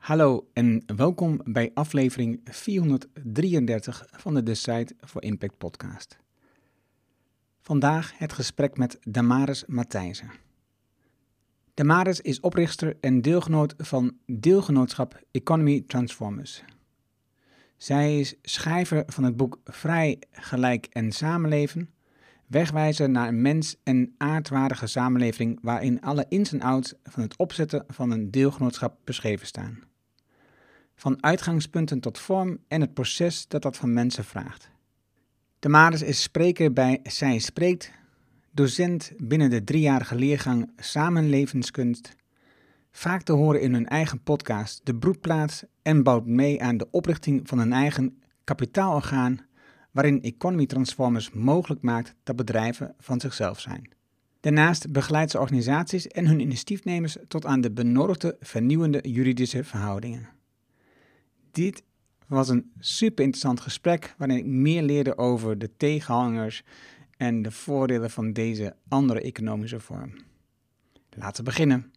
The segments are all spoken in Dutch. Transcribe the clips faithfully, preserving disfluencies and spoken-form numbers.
Hallo en welkom bij aflevering vierhonderddrieëndertig van de Decide for Impact podcast. Vandaag het gesprek met Damaris Matthijssen. Damaris is oprichter en deelgenoot van deelgenootschap Economy Transformers. Zij is schrijver van het boek Vrij, Gelijk en Samenleven, wegwijzer naar een mens- en aardwaardige samenleving waarin alle ins en outs van het opzetten van een deelgenootschap beschreven staan. Van uitgangspunten tot vorm en het proces dat dat van mensen vraagt. Damaris is spreker bij Zij Spreekt, docent binnen de driejarige leergang Samenlevenskunst, vaak te horen in hun eigen podcast De Broedplaats en bouwt mee aan de oprichting van een eigen kapitaalorgaan waarin Economy Transformers mogelijk maakt dat bedrijven van zichzelf zijn. Daarnaast begeleidt ze organisaties en hun initiatiefnemers tot aan de benodigde vernieuwende juridische verhoudingen. Dit was een super interessant gesprek waarin ik meer leerde over de tegenhangers en de voordelen van deze andere economische vorm. Laten we beginnen.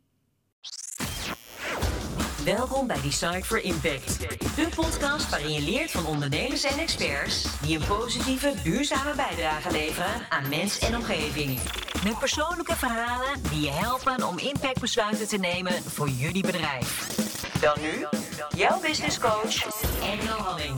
Welkom bij Decide for Impact, de podcast waarin je leert van ondernemers en experts die een positieve, duurzame bijdrage leveren aan mens en omgeving. Met persoonlijke verhalen die je helpen om impactbesluiten te nemen voor jullie bedrijf. Dan nu, jouw business coach, Engel Halling.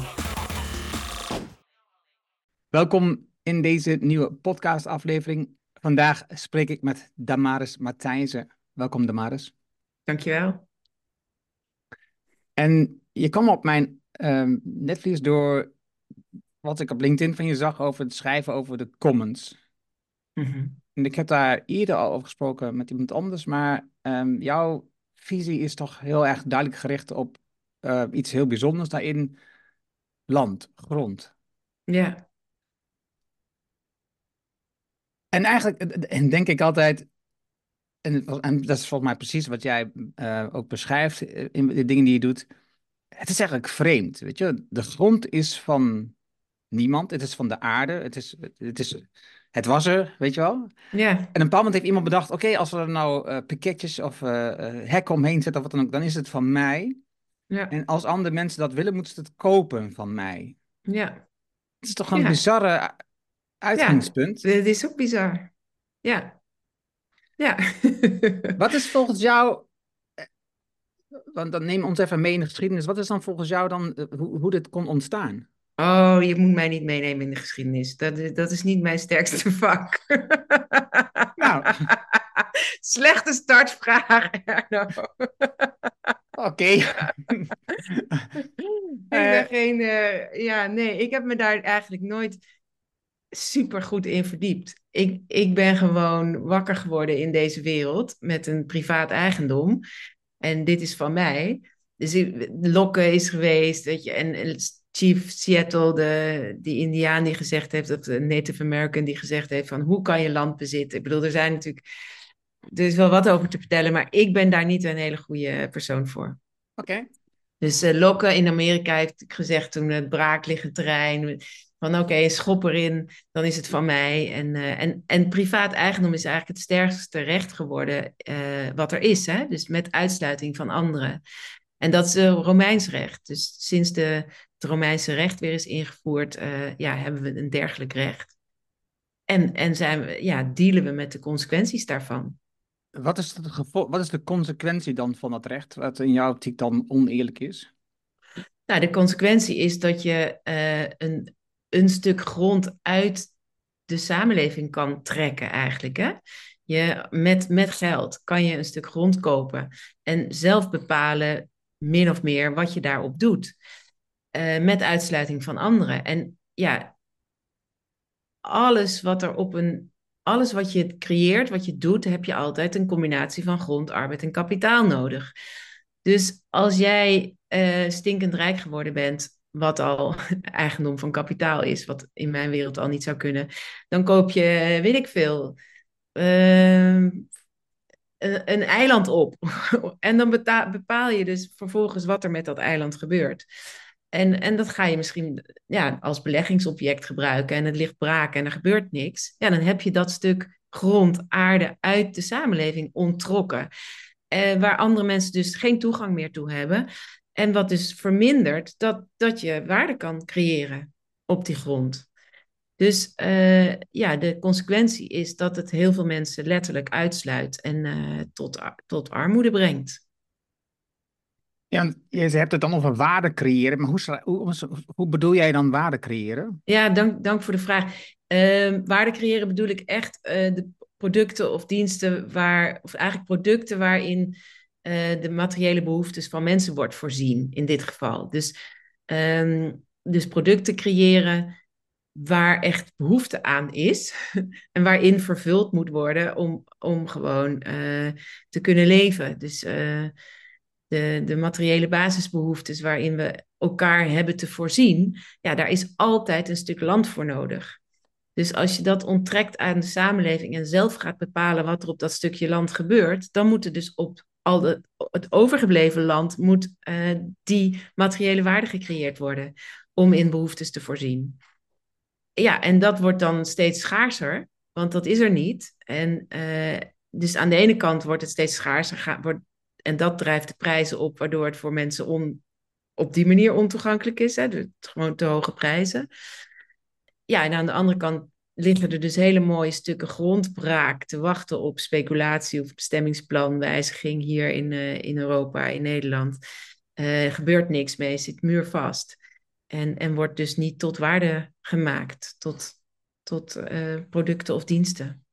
Welkom in deze nieuwe podcastaflevering. Vandaag spreek ik met Damaris Matthijssen. Welkom Damaris. Dankjewel. En je kwam op mijn um, netvlies door wat ik op LinkedIn van je zag over het schrijven over de commons. Mm-hmm. En ik heb daar eerder al over gesproken met iemand anders, maar um, jouw visie is toch heel erg duidelijk gericht op uh, iets heel bijzonders daarin, land, grond. Ja. En eigenlijk en denk ik altijd, en, en dat is volgens mij precies wat jij uh, ook beschrijft in de dingen die je doet, het is eigenlijk vreemd, weet je. De grond is van niemand, het is van de aarde, het, is, het, is, het was er, weet je wel. Ja. En op een bepaald moment heeft iemand bedacht, oké, okay, als we er nou uh, piketjes of uh, uh, hekken omheen zetten of wat dan ook, dan is het van mij. Ja. En als andere mensen dat willen, moeten ze het kopen van mij. Ja. Het is toch een Ja. bizarre uitgangspunt? Ja, dit is ook bizar. Ja. Ja. Wat is volgens jou, want dan neem ons even mee in de geschiedenis, wat is dan volgens jou dan uh, hoe, hoe dit kon ontstaan? Oh, je moet mij niet meenemen in de geschiedenis. Dat is, dat is niet mijn sterkste vak. Nou. Slechte startvraag, Erno. Oké. Okay. ik ben geen... Uh, ja, nee, ik heb me daar eigenlijk nooit super goed in verdiept. Ik, ik ben gewoon wakker geworden in deze wereld met een privaat eigendom. En dit is van mij. Dus ik, Locke is geweest, weet je, en Chief Seattle, de, die Indiaan die gezegd heeft, of de Native American die gezegd heeft van hoe kan je land bezitten? Ik bedoel, er zijn natuurlijk, er is wel wat over te vertellen, maar ik ben daar niet een hele goede persoon voor. Oké. Okay. Dus uh, Locke in Amerika heeft gezegd toen het braakliggend terrein, van oké, okay, schop erin, dan is het van mij. En, uh, en, en privaat eigendom is eigenlijk het sterkste recht geworden uh, wat er is, hè? Dus met uitsluiting van anderen. En dat is uh, Romeins recht. Dus sinds de, het Romeinse recht weer is ingevoerd, uh, ja, hebben we een dergelijk recht. En, en zijn we, ja, dealen we met de consequenties daarvan. Wat is, het gevo- wat is de consequentie dan van dat recht, wat in jouw optiek dan oneerlijk is? Nou, de consequentie is dat je uh, een, een stuk grond uit de samenleving kan trekken eigenlijk, hè? Je, met, met geld kan je een stuk grond kopen en zelf bepalen min of meer wat je daarop doet. Uh, met uitsluiting van anderen. En ja, alles wat er op een, alles wat je creëert, wat je doet, heb je altijd een combinatie van grond, arbeid en kapitaal nodig. Dus als jij uh, stinkend rijk geworden bent, wat al eigendom van kapitaal is, wat in mijn wereld al niet zou kunnen, dan koop je, weet ik veel, uh, een, een eiland op. En dan beta- bepaal je dus vervolgens wat er met dat eiland gebeurt. En, en dat ga je misschien ja, als beleggingsobject gebruiken en het ligt braak en er gebeurt niks. Ja, dan heb je dat stuk grond, aarde uit de samenleving onttrokken. uh, waar andere mensen dus geen toegang meer toe hebben. En wat dus vermindert dat, dat je waarde kan creëren op die grond. Dus uh, ja, de consequentie is dat het heel veel mensen letterlijk uitsluit en uh, tot, tot armoede brengt. Ja, je hebt het dan over waarde creëren, maar hoe, hoe, hoe bedoel jij dan waarde creëren? Ja, dank, dank voor de vraag. Uh, waarde creëren bedoel ik echt uh, de producten of diensten waar, of eigenlijk producten waarin uh, de materiële behoeftes van mensen wordt voorzien, in dit geval. Dus, um, dus producten creëren waar echt behoefte aan is en waarin vervuld moet worden om, om gewoon uh, te kunnen leven. Dus uh, de, de materiële basisbehoeftes waarin we elkaar hebben te voorzien, ja, daar is altijd een stuk land voor nodig. Dus als je dat onttrekt aan de samenleving en zelf gaat bepalen wat er op dat stukje land gebeurt, dan moet er dus op al de, het overgebleven land moet uh, die materiële waarde gecreëerd worden om in behoeftes te voorzien. Ja, en dat wordt dan steeds schaarser, want dat is er niet. En uh, dus aan de ene kant wordt het steeds schaarser, ga, wordt, en dat drijft de prijzen op, waardoor het voor mensen on, op die manier ontoegankelijk is. Hè, dus gewoon te hoge prijzen. Ja, en aan de andere kant liggen er dus hele mooie stukken grondbraak te wachten op speculatie of bestemmingsplanwijziging hier in, uh, in Europa, in Nederland. Uh, er gebeurt niks mee, zit muurvast. En, en wordt dus niet tot waarde gemaakt, tot, tot uh, producten of diensten.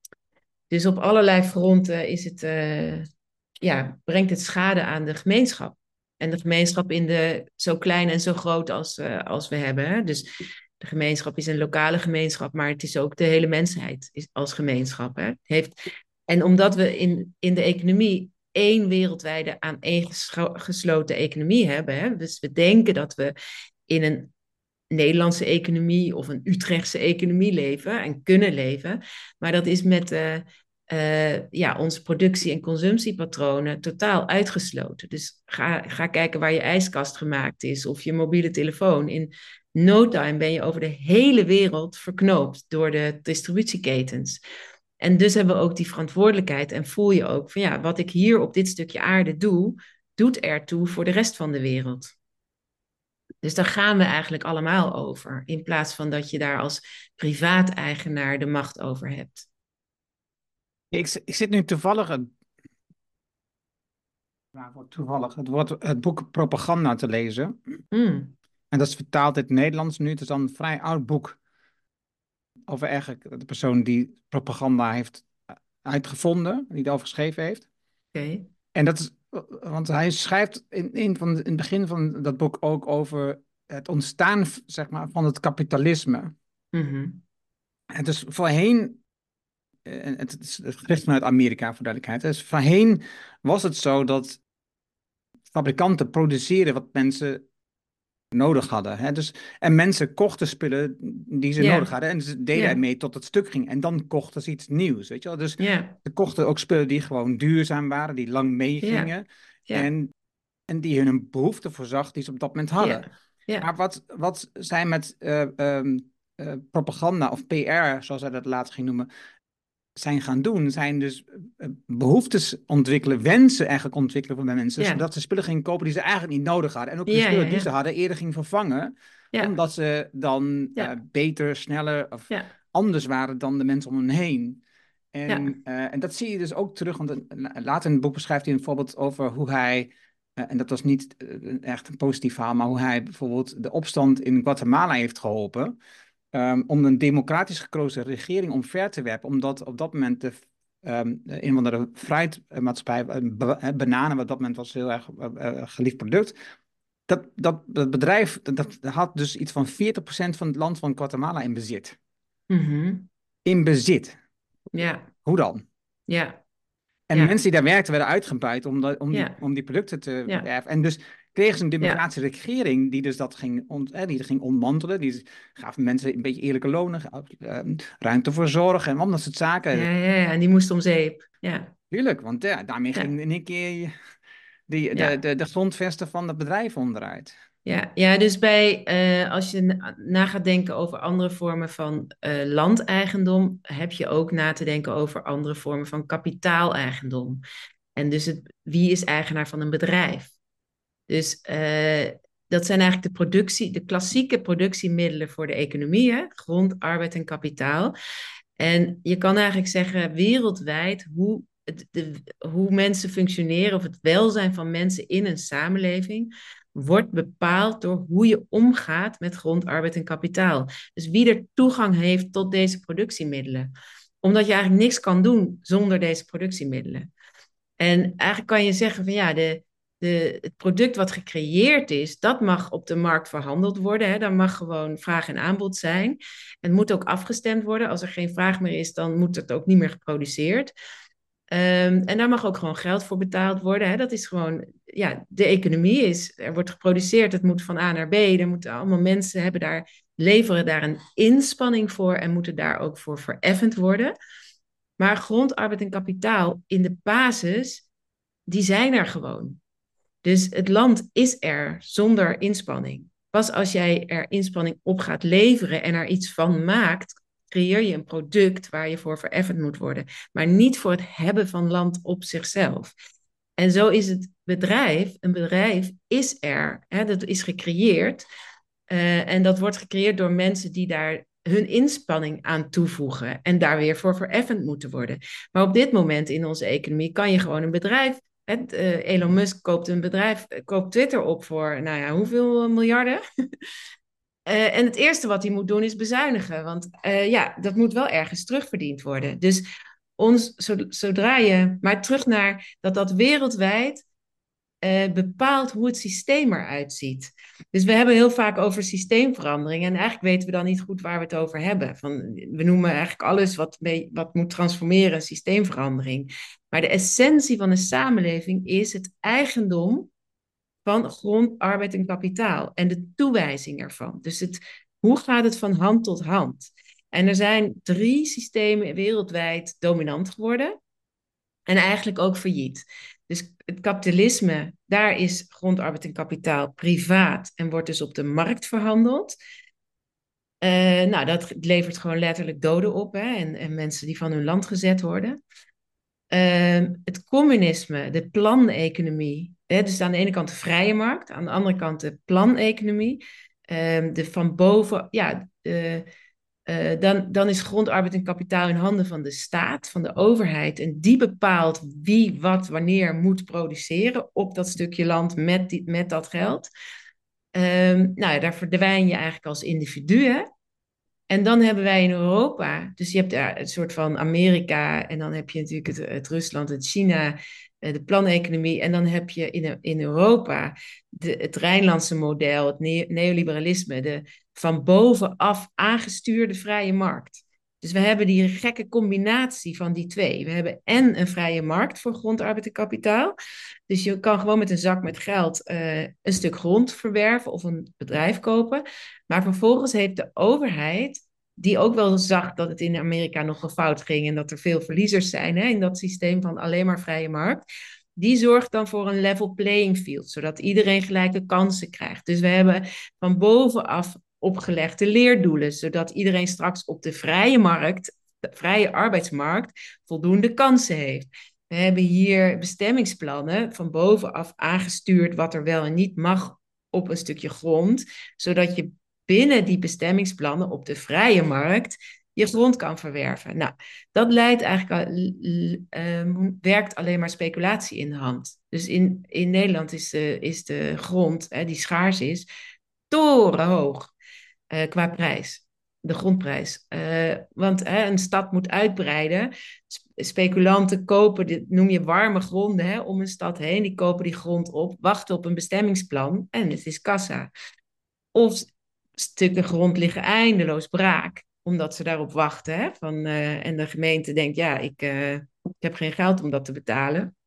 Dus op allerlei fronten is het, uh, ja, brengt het schade aan de gemeenschap. En de gemeenschap in de zo klein en zo groot als, uh, als we hebben. Hè? Dus de gemeenschap is een lokale gemeenschap, maar het is ook de hele mensheid is als gemeenschap. Hè? Heeft, en omdat we in, in de economie één wereldwijde aaneengesloten economie hebben, hè? Dus we denken dat we in een Nederlandse economie of een Utrechtse economie leven en kunnen leven. Maar dat is met uh, uh, ja, onze productie- en consumptiepatronen totaal uitgesloten. Dus ga, ga kijken waar je ijskast gemaakt is of je mobiele telefoon. In no time ben je over de hele wereld verknoopt door de distributieketens. En dus hebben we ook die verantwoordelijkheid en voel je ook van ja, wat ik hier op dit stukje aarde doe, doet ertoe voor de rest van de wereld. Dus daar gaan we eigenlijk allemaal over, in plaats van dat je daar als privaat-eigenaar de macht over hebt. Ik, ik zit nu toevallig, nou, toevallig het, wordt, het boek Propaganda te lezen. Mm. En dat is vertaald in het Nederlands nu. Het is dan een vrij oud boek over eigenlijk de persoon die propaganda heeft uitgevonden, die erover geschreven heeft. Okay. En dat is, want hij schrijft in, in, van, in het begin van dat boek ook over het ontstaan, zeg maar, van het kapitalisme. Mm-hmm. En dus voorheen, het is gericht vanuit Amerika voor duidelijkheid, dus voorheen was het zo dat fabrikanten produceerden wat mensen nodig hadden. Hè? Dus, en mensen kochten spullen die ze yeah. nodig hadden en ze deden yeah. ermee tot het stuk ging. En dan kochten ze iets nieuws, weet je wel. Dus yeah. ze kochten ook spullen die gewoon duurzaam waren, die lang meegingen. Yeah. Yeah. En, en die hun een behoefte voorzag die ze op dat moment hadden. Yeah. Yeah. Maar wat, wat zij met uh, um, uh, propaganda of P R, zoals zij dat later ging noemen, zijn gaan doen, zijn dus behoeftes ontwikkelen, wensen eigenlijk ontwikkelen van mensen, yeah. zodat ze spullen gingen kopen die ze eigenlijk niet nodig hadden. En ook de yeah, spullen yeah, yeah. die ze hadden eerder gingen vervangen, yeah. omdat ze dan yeah. uh, beter, sneller of yeah. anders waren dan de mensen om hen heen. En, yeah. uh, en dat zie je dus ook terug, want uh, later in het boek beschrijft hij een voorbeeld over hoe hij, uh, en dat was niet uh, echt een positief verhaal, maar hoe hij bijvoorbeeld de opstand in Guatemala heeft geholpen. Um, om een democratisch gekozen regering omver te werpen, omdat op dat moment de, um, de een van de fruitmaatschappij, uh, bananen, wat op dat moment was een heel erg uh, uh, geliefd product, dat, dat, dat bedrijf dat, dat had dus iets van veertig procent van het land van Guatemala in bezit. Mm-hmm. In bezit. Ja. Hoe dan? Ja. En ja. de mensen die daar werkten werden uitgebuit om, de, om, ja. die, om die producten te ja. werven. En dus kregen ze een democratische ja. regering die dus dat ging, on, eh, die ging ontmantelen. Die gaven mensen een beetje eerlijke lonen, uh, ruimte voor zorg en allemaal dat soort zaken. Ja, ja, ja, en die moest om zeep. Ja. Tuurlijk, want ja, daarmee ja. ging in één keer die, de, ja. de, de, de grondvesten van het bedrijf onderuit. Ja, ja, dus bij, uh, als je na, na gaat denken over andere vormen van uh, landeigendom, heb je ook na te denken over andere vormen van kapitaaleigendom. En dus het, wie is eigenaar van een bedrijf? Dus uh, dat zijn eigenlijk de productie, de klassieke productiemiddelen voor de economie, hè? Grond, arbeid en kapitaal. En je kan eigenlijk zeggen wereldwijd hoe, het, de, hoe mensen functioneren of het welzijn van mensen in een samenleving wordt bepaald door hoe je omgaat met grond, arbeid en kapitaal. Dus wie er toegang heeft tot deze productiemiddelen. Omdat je eigenlijk niks kan doen zonder deze productiemiddelen. En eigenlijk kan je zeggen van ja, de, de, het product wat gecreëerd is, dat mag op de markt verhandeld worden. Hè. Daar mag gewoon vraag en aanbod zijn. En het moet ook afgestemd worden. Als er geen vraag meer is, dan moet het ook niet meer geproduceerd. Um, en daar mag ook gewoon geld voor betaald worden. Hè. Dat is gewoon, ja, de economie is, er wordt geproduceerd, het moet van A naar B. Er moeten allemaal mensen hebben daar, leveren daar een inspanning voor en moeten daar ook voor vereffend worden. Maar grond, arbeid en kapitaal in de basis, die zijn er gewoon. Dus het land is er zonder inspanning. Pas als jij er inspanning op gaat leveren en er iets van maakt, creëer je een product waar je voor vereffend moet worden. Maar niet voor het hebben van land op zichzelf. En zo is het bedrijf, een bedrijf is er, hè, dat is gecreëerd. Uh, en dat wordt gecreëerd door mensen die daar hun inspanning aan toevoegen en daar weer voor vereffend moeten worden. Maar op dit moment in onze economie kan je gewoon een bedrijf, het, uh, Elon Musk koopt een bedrijf, koopt Twitter op voor, nou ja, hoeveel miljarden? uh, en het eerste wat hij moet doen is bezuinigen, want uh, ja, dat moet wel ergens terugverdiend worden. Dus ons, zodra je, maar terug naar dat dat wereldwijd Uh, bepaalt hoe het systeem eruit ziet. Dus we hebben heel vaak over systeemverandering en eigenlijk weten we dan niet goed waar we het over hebben. Van, we noemen eigenlijk alles wat, mee, wat moet transformeren een systeemverandering. Maar de essentie van een samenleving is het eigendom van grond, arbeid en kapitaal en de toewijzing ervan. Dus het, hoe gaat het van hand tot hand? En er zijn drie systemen wereldwijd dominant geworden en eigenlijk ook failliet. Dus het kapitalisme, daar is grond, arbeid en kapitaal privaat en wordt dus op de markt verhandeld. Uh, nou, dat levert gewoon letterlijk doden op, hè, en, en mensen die van hun land gezet worden. Uh, het communisme, de planeconomie, hè, dus aan de ene kant de vrije markt, aan de andere kant de planeconomie. Uh, de van boven, ja, uh, Uh, dan, dan is grond, arbeid en kapitaal in handen van de staat, van de overheid. En die bepaalt wie, wat, wanneer moet produceren op dat stukje land met, die, met dat geld. Um, nou ja, daar verdwijn je eigenlijk als individuen. En dan hebben wij in Europa, dus je hebt ja, een soort van Amerika en dan heb je natuurlijk het, het Rusland, het China, de planeconomie. En dan heb je in, in Europa de, het Rijnlandse model, het ne- neoliberalisme, de van bovenaf aangestuurde vrije markt. Dus we hebben die gekke combinatie van die twee. We hebben en een vrije markt voor grond, arbeid en kapitaal. Dus je kan gewoon met een zak met geld uh, een stuk grond verwerven of een bedrijf kopen. Maar vervolgens heeft de overheid, die ook wel zag dat het in Amerika nogal fout ging en dat er veel verliezers zijn, hè, in dat systeem van alleen maar vrije markt, die zorgt dan voor een level playing field, zodat iedereen gelijke kansen krijgt. Dus we hebben van bovenaf opgelegde leerdoelen, zodat iedereen straks op de vrije markt, de vrije arbeidsmarkt, voldoende kansen heeft. We hebben hier bestemmingsplannen van bovenaf aangestuurd wat er wel en niet mag op een stukje grond, zodat je binnen die bestemmingsplannen op de vrije markt je grond kan verwerven. Nou, dat leidt eigenlijk, uh, uh, werkt alleen maar speculatie in de hand. Dus in, in Nederland is de, is de grond, hè, die schaars is, torenhoog uh, qua prijs. De grondprijs. Uh, want hè, een stad moet uitbreiden. Speculanten kopen, dit noem je warme gronden, hè, om een stad heen. Die kopen die grond op, wachten op een bestemmingsplan en het is kassa. Of stukken grond liggen eindeloos braak, omdat ze daarop wachten. Hè, van, uh, en de gemeente denkt, ja, ik, uh, ik heb geen geld om dat te betalen.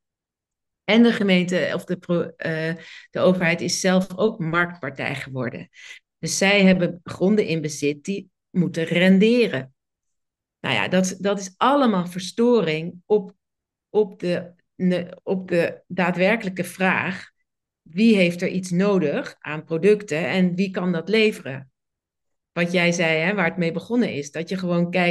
En de gemeente of de, pro, uh, de overheid is zelf ook marktpartij geworden. Dus zij hebben gronden in bezit die moeten renderen. Nou ja, dat, dat is allemaal verstoring op, op, de, op de daadwerkelijke vraag: wie heeft er iets nodig aan producten en wie kan dat leveren? Wat jij zei, hè, waar het mee begonnen is, dat je gewoon kijkt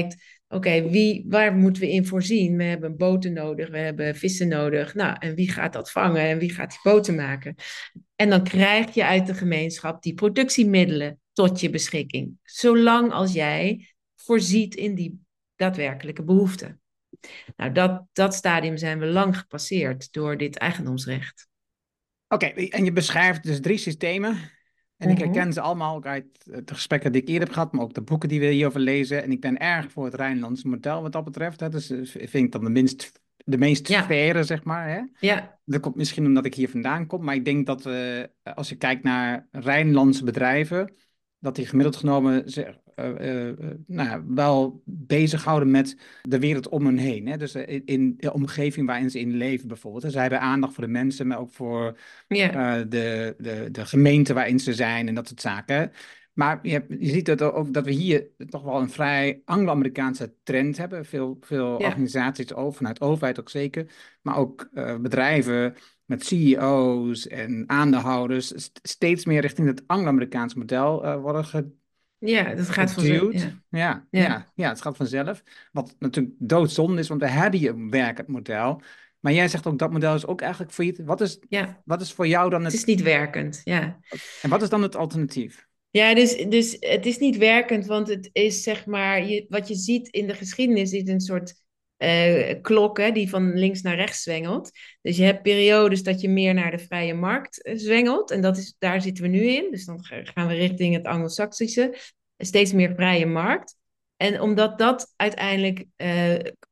Oké, wie, waar moeten we in voorzien? We hebben boten nodig, we hebben vissen nodig. Nou, en wie gaat dat vangen en wie gaat die boten maken? En dan krijg je uit de gemeenschap die productiemiddelen tot je beschikking. Zolang als jij voorziet in die daadwerkelijke behoeften. Nou, dat, dat stadium zijn we lang gepasseerd door dit eigendomsrecht. Oké, en je beschrijft dus drie systemen. En ik Mhm. herken ze allemaal ook uit de gesprekken die ik eerder heb gehad, maar ook de boeken die we hierover lezen. En ik ben erg voor het Rijnlandse model wat dat betreft. Hè. Dus eh, vind ik dan de minst, de meest Ja, faire, zeg maar. Hè. ja, Dat komt misschien omdat ik hier vandaan kom, maar ik denk dat eh, als je kijkt naar Rijnlandse bedrijven, dat die gemiddeld genomen zich eh, eh, eh, nou ja, wel bezighouden met de wereld om hen heen. Hè? Dus eh, in, in de omgeving waarin ze in leven bijvoorbeeld. Dus zij hebben aandacht voor de mensen, maar ook voor ja, eh, de, de, de gemeente waarin ze zijn en dat soort zaken. Maar je, hebt, je ziet dat ook dat we hier toch wel een vrij Anglo-Amerikaanse trend hebben. Veel, veel ja, organisaties, ook vanuit de overheid ook zeker, maar ook eh, bedrijven met C E O's en aandeelhouders st- steeds meer richting het Anglo-Amerikaans model eh, worden ge- ja, dat gaat van zo. geduwd. Ja, Ja, ja, ja, ja, het gaat vanzelf. Wat natuurlijk doodzonde is, want we hebben hier een werkend model. Maar jij zegt ook dat model is ook eigenlijk failliet. Wat is, ja. wat is voor jou dan Het is het... niet werkend, ja. En wat is dan het alternatief? Ja, dus, dus het is niet werkend, want het is zeg maar, je, wat je ziet in de geschiedenis is een soort eh, klok hè, die van links naar rechts zwengelt. Dus je hebt periodes dat je meer naar de vrije markt eh, zwengelt en dat is, daar zitten we nu in. Dus dan ga- gaan we richting het Anglo-Saxische, steeds meer vrije markt. En omdat dat uiteindelijk eh,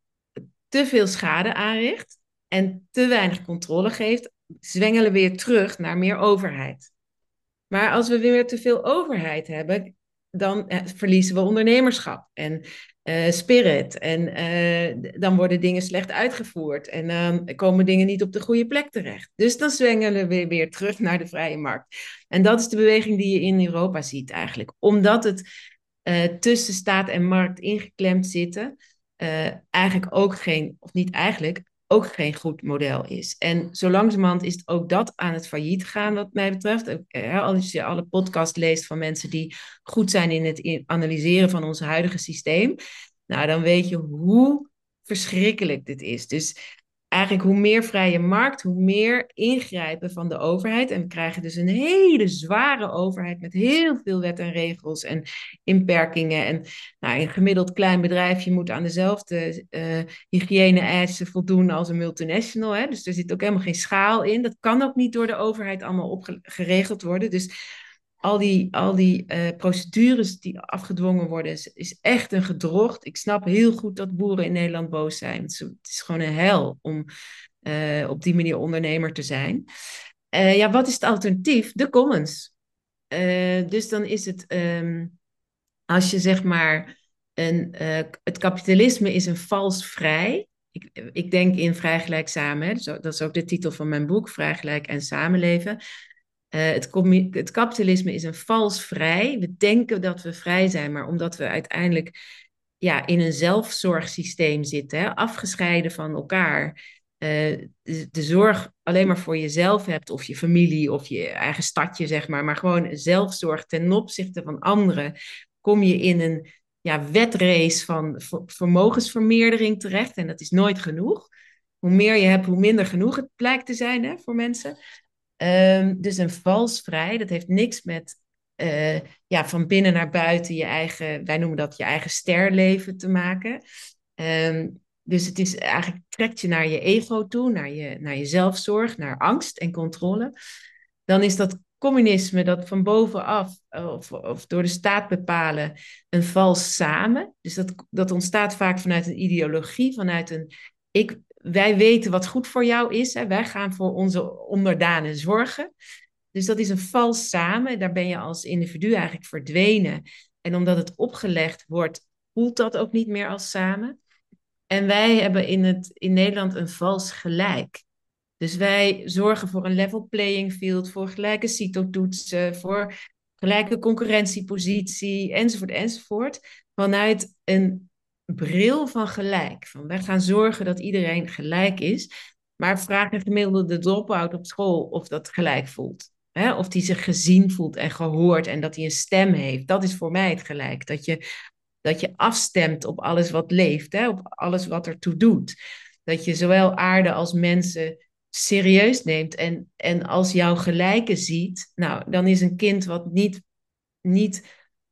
te veel schade aanricht en te weinig controle geeft, zwengelen we weer terug naar meer overheid. Maar als we weer te veel overheid hebben, dan eh, verliezen we ondernemerschap en eh, spirit. En eh, dan worden dingen slecht uitgevoerd. En dan komen dingen niet op de goede plek terecht. Dus dan zwengelen we weer terug naar de vrije markt. En dat is de beweging die je in Europa ziet eigenlijk. Omdat het eh, tussen staat en markt ingeklemd zitten. eh, eigenlijk ook geen, of niet eigenlijk, ook geen goed model is. En zo langzamerhand is het ook dat aan het failliet gaan, wat mij betreft. Eh, Als je alle podcast leest van mensen die goed zijn in het analyseren van ons huidige systeem, nou, dan weet je hoe verschrikkelijk dit is. Dus eigenlijk hoe meer vrije markt, hoe meer ingrijpen van de overheid. En we krijgen dus een hele zware overheid met heel veel wet en regels en inperkingen. En nou, een gemiddeld klein bedrijfje moet aan dezelfde uh, hygiëne-eisen voldoen als een multinational. Hè? Dus er zit ook helemaal geen schaal in. Dat kan ook niet door de overheid allemaal opgeregeld worden. Dus al die, al die uh, procedures die afgedwongen worden, is, is echt een gedrocht. Ik snap heel goed dat boeren in Nederland boos zijn. Het is, het is gewoon een hel om uh, op die manier ondernemer te zijn. Uh, ja, wat is het alternatief? De commons. Uh, dus dan is het, um, als je zeg maar, een, uh, het kapitalisme is een vals vrij. Ik, ik denk in vrij gelijk samen. Hè? Dus dat is ook de titel van mijn boek, Vrij gelijk en samenleven. Uh, het, het kapitalisme is een vals vrij. We denken dat we vrij zijn, maar omdat we uiteindelijk ja, in een zelfzorgsysteem zitten, hè, afgescheiden van elkaar, uh, de, de zorg alleen maar voor jezelf hebt, of je familie, of je eigen stadje, zeg maar, maar gewoon zelfzorg ten opzichte van anderen, kom je in een ja, wetrace van vermogensvermeerdering terecht. En dat is nooit genoeg. Hoe meer je hebt, hoe minder genoeg het blijkt te zijn hè, voor mensen. Um, dus een vals vrij, dat heeft niks met uh, ja, van binnen naar buiten je eigen, wij noemen dat je eigen sterleven te maken. Um, dus het is eigenlijk, trekt je naar je ego toe, naar je, naar je zelfzorg, naar angst en controle. Dan is dat communisme dat van bovenaf of, of door de staat bepalen een vals samen. Dus dat, dat ontstaat vaak vanuit een ideologie, vanuit een ik, wij weten wat goed voor jou is. Hè? Wij gaan voor onze onderdanen zorgen. Dus dat is een vals samen. Daar ben je als individu eigenlijk verdwenen. En omdat het opgelegd wordt, voelt dat ook niet meer als samen. En wij hebben in, het, in Nederland een vals gelijk. Dus wij zorgen voor een level playing field, voor gelijke CITO-toetsen, voor gelijke concurrentiepositie, enzovoort, enzovoort. Vanuit een bril van gelijk. Van wij gaan zorgen dat iedereen gelijk is. Maar vraag een gemiddelde drop-out op school of dat gelijk voelt. Hè? Of die zich gezien voelt en gehoord en dat hij een stem heeft. Dat is voor mij het gelijk. Dat je, dat je afstemt op alles wat leeft, hè, op alles wat ertoe doet. Dat je zowel aarde als mensen serieus neemt en, en als jouw gelijke ziet, nou, dan is een kind wat niet, niet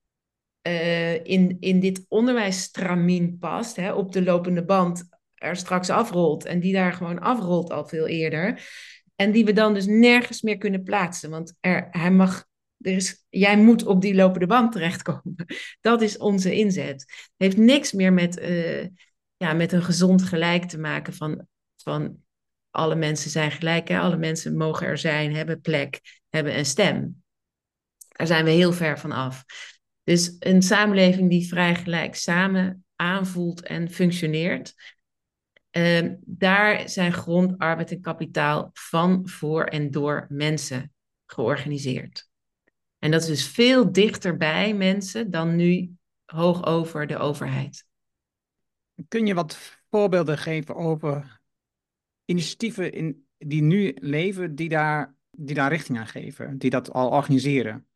uh, in, in dit onderwijsstramien past, hè, op de lopende band er straks afrolt en die daar gewoon afrolt al veel eerder. En die we dan dus nergens meer kunnen plaatsen, want er, hij mag... Er is, jij moet op die lopende band terechtkomen. Dat is onze inzet. Het heeft niks meer met, uh, ja, met een gezond gelijk te maken van, van alle mensen zijn gelijk. Hè? Alle mensen mogen er zijn, hebben plek, hebben een stem. Daar zijn we heel ver van af. Dus een samenleving die vrij gelijk samen aanvoelt en functioneert. Uh, daar zijn grond, arbeid en kapitaal van, voor en door mensen georganiseerd. En dat is dus veel dichter bij mensen dan nu hoog over de overheid. Kun je wat voorbeelden geven over initiatieven in, die nu leven, die daar, die daar richting aan geven, die dat al organiseren?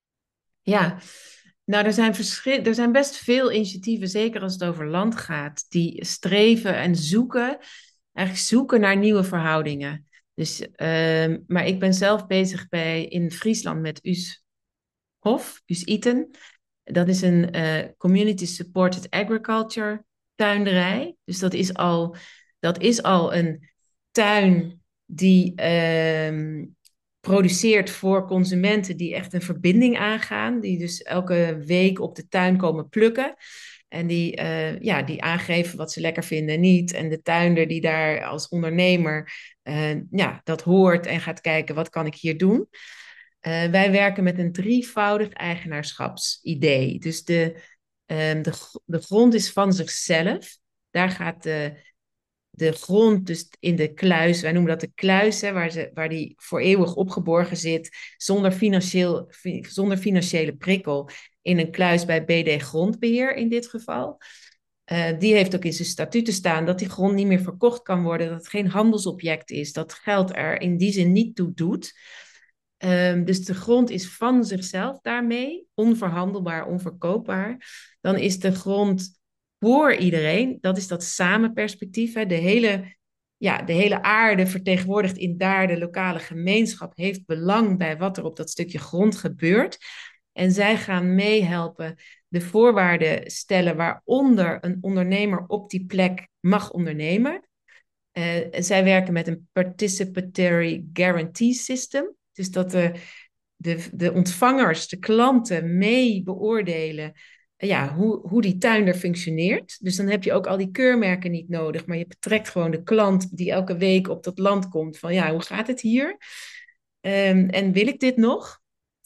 Ja, nou, er zijn, verschil, er zijn best veel initiatieven, zeker als het over land gaat, die streven en zoeken, eigenlijk zoeken naar nieuwe verhoudingen. Dus, uh, maar ik ben zelf bezig bij, in Friesland met U S Hof, U S Iten. Dat is een uh, Community Supported Agriculture tuinderij. Dus dat is al, dat is al een tuin die uh, produceert voor consumenten die echt een verbinding aangaan. Die dus elke week op de tuin komen plukken. En die, uh, ja, die aangeven wat ze lekker vinden en niet. En de tuinder die daar als ondernemer uh, ja, dat hoort en gaat kijken, wat kan ik hier doen? Uh, wij werken met een drievoudig eigenaarschapsidee. Dus de, um, de, de grond is van zichzelf. Daar gaat de, de grond dus in de kluis, wij noemen dat de kluis, hè, waar, ze, waar die voor eeuwig opgeborgen zit, zonder, financieel, fi, zonder financiële prikkel, in een kluis bij B D Grondbeheer in dit geval. Uh, die heeft ook in zijn statuten staan dat die grond niet meer verkocht kan worden, dat het geen handelsobject is, dat geld er in die zin niet toe doet. Um, dus de grond is van zichzelf daarmee, onverhandelbaar, onverkoopbaar. Dan is de grond voor iedereen, dat is dat samenperspectief. Hè. De, hele, ja, de hele aarde vertegenwoordigd in daar de lokale gemeenschap heeft belang bij wat er op dat stukje grond gebeurt. En zij gaan meehelpen de voorwaarden stellen waaronder een ondernemer op die plek mag ondernemen. Uh, zij werken met een Participatory Guarantee System. Dus dat de, de, de ontvangers, de klanten mee beoordelen ja, hoe, hoe die tuin er functioneert. Dus dan heb je ook al die keurmerken niet nodig, maar je betrekt gewoon de klant die elke week op dat land komt van ja, hoe gaat het hier? Um, en wil ik dit nog?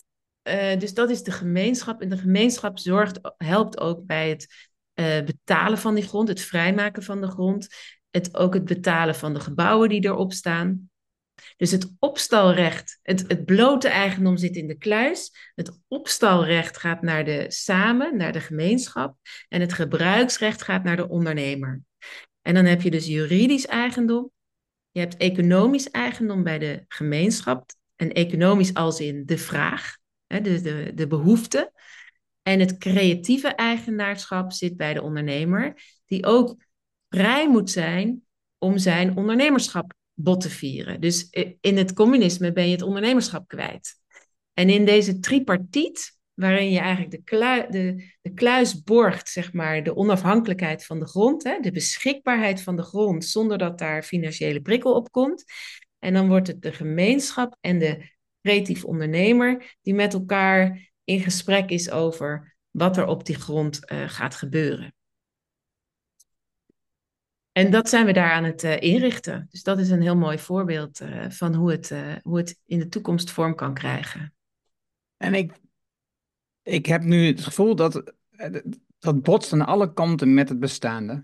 Uh, dus dat is de gemeenschap. En de gemeenschap zorgt, helpt ook bij het uh, betalen van die grond, het vrijmaken van de grond, het, ook het betalen van de gebouwen die erop staan. Dus het opstalrecht, het, het blote eigendom zit in de kluis. Het opstalrecht gaat naar de samen, naar de gemeenschap. En het gebruiksrecht gaat naar de ondernemer. En dan heb je dus juridisch eigendom. Je hebt economisch eigendom bij de gemeenschap. En economisch als in de vraag, hè, de, de, de behoefte. En het creatieve eigenaarschap zit bij de ondernemer. Die ook vrij moet zijn om zijn ondernemerschap bot te vieren. Dus in het communisme ben je het ondernemerschap kwijt. En in deze tripartiet, waarin je eigenlijk de, klui, de, de kluis borgt, zeg maar, de onafhankelijkheid van de grond, hè, de beschikbaarheid van de grond, zonder dat daar financiële prikkel op komt. En dan wordt het de gemeenschap en de creatief ondernemer die met elkaar in gesprek is over wat er op die grond uh, gaat gebeuren. En dat zijn we daar aan het uh, inrichten. Dus dat is een heel mooi voorbeeld uh, van hoe het, uh, hoe het in de toekomst vorm kan krijgen. En ik, ik heb nu het gevoel dat dat botst aan alle kanten met het bestaande.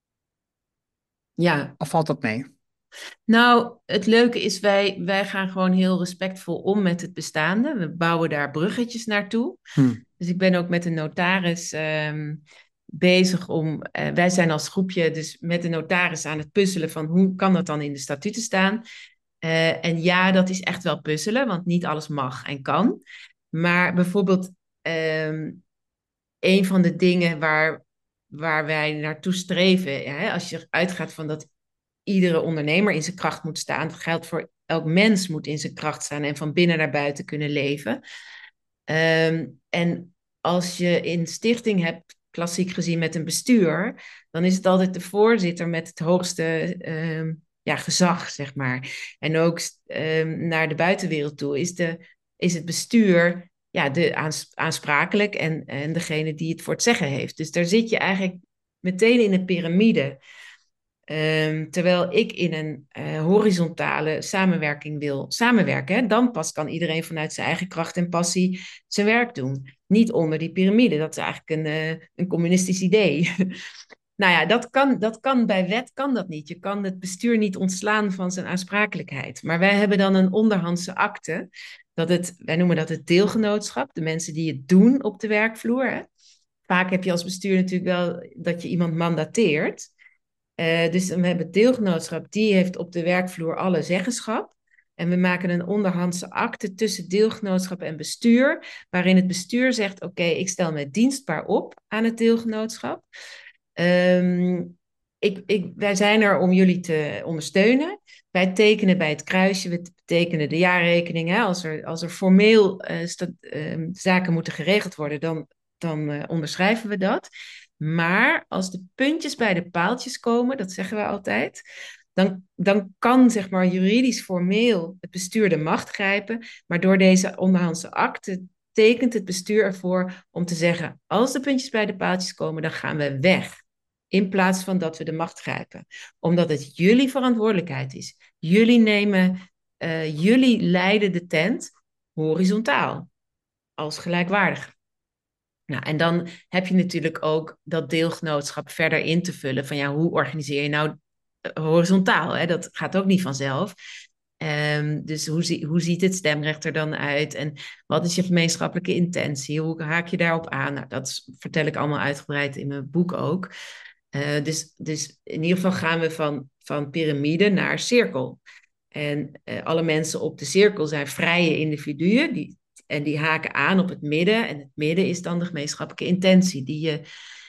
Ja. Of valt dat mee? Nou, het leuke is, wij, wij gaan gewoon heel respectvol om met het bestaande. We bouwen daar bruggetjes naartoe. Hmm. Dus ik ben ook met een notaris um, bezig om... Uh, wij zijn als groepje dus met de notaris aan het puzzelen van hoe kan dat dan in de statuten staan. Uh, en ja, dat is echt wel puzzelen, want niet alles mag en kan. Maar bijvoorbeeld... Um, een van de dingen waar, waar wij naartoe streven, hè, als je uitgaat van dat iedere ondernemer in zijn kracht moet staan, dat geldt voor elk mens moet in zijn kracht staan en van binnen naar buiten kunnen leven. Ehm, en als je in stichting hebt, klassiek gezien met een bestuur, dan is het altijd de voorzitter met het hoogste ehm, ja, gezag, zeg maar. En ook ehm, naar de buitenwereld toe is, de, is het bestuur ja, de aans- aansprakelijk en, en degene die het voor het zeggen heeft. Dus daar zit je eigenlijk meteen in een piramide. Ehm, terwijl ik in een eh, horizontale samenwerking wil samenwerken, hè, dan pas kan iedereen vanuit zijn eigen kracht en passie zijn werk doen. Niet onder die piramide. Dat is eigenlijk een, eh, een communistisch idee. Nou ja, dat kan, dat kan bij wet kan dat niet. Je kan het bestuur niet ontslaan van zijn aansprakelijkheid. Maar wij hebben dan een onderhandse akte. Dat het, wij noemen dat het deelgenootschap. De mensen die het doen op de werkvloer. Hè. Vaak heb je als bestuur natuurlijk wel dat je iemand mandateert. Uh, dus we hebben het deelgenootschap, die heeft op de werkvloer alle zeggenschap. En we maken een onderhandse akte tussen deelgenootschap en bestuur, waarin het bestuur zegt, oké, okay, ik stel me dienstbaar op aan het deelgenootschap. Um, ik, ik, wij zijn er om jullie te ondersteunen. Wij tekenen bij het kruisje, we tekenen de jaarrekening. Hè? Als, er, als er formeel uh, sta, uh, zaken moeten geregeld worden, dan, dan uh, onderschrijven we dat. Maar als de puntjes bij de paaltjes komen, dat zeggen we altijd, dan, dan kan zeg maar juridisch formeel het bestuur de macht grijpen. Maar door deze onderhandse akte tekent het bestuur ervoor om te zeggen, als de puntjes bij de paaltjes komen, dan gaan we weg. In plaats van dat we de macht grijpen. Omdat het jullie verantwoordelijkheid is. Jullie nemen, uh, jullie leiden de tent horizontaal. Als gelijkwaardig. Nou, en dan heb je natuurlijk ook dat deelgenootschap verder in te vullen. Van ja, hoe organiseer je nou horizontaal? Hè? Dat gaat ook niet vanzelf. Um, dus hoe, zie, hoe ziet het stemrecht er dan uit? En wat is je gemeenschappelijke intentie? Hoe haak je daarop aan? Nou, dat vertel ik allemaal uitgebreid in mijn boek ook. Uh, dus, dus in ieder geval gaan we van, van piramide naar cirkel. En uh, alle mensen op de cirkel zijn vrije individuen. Die, en die haken aan op het midden. En het midden is dan de gemeenschappelijke intentie die je,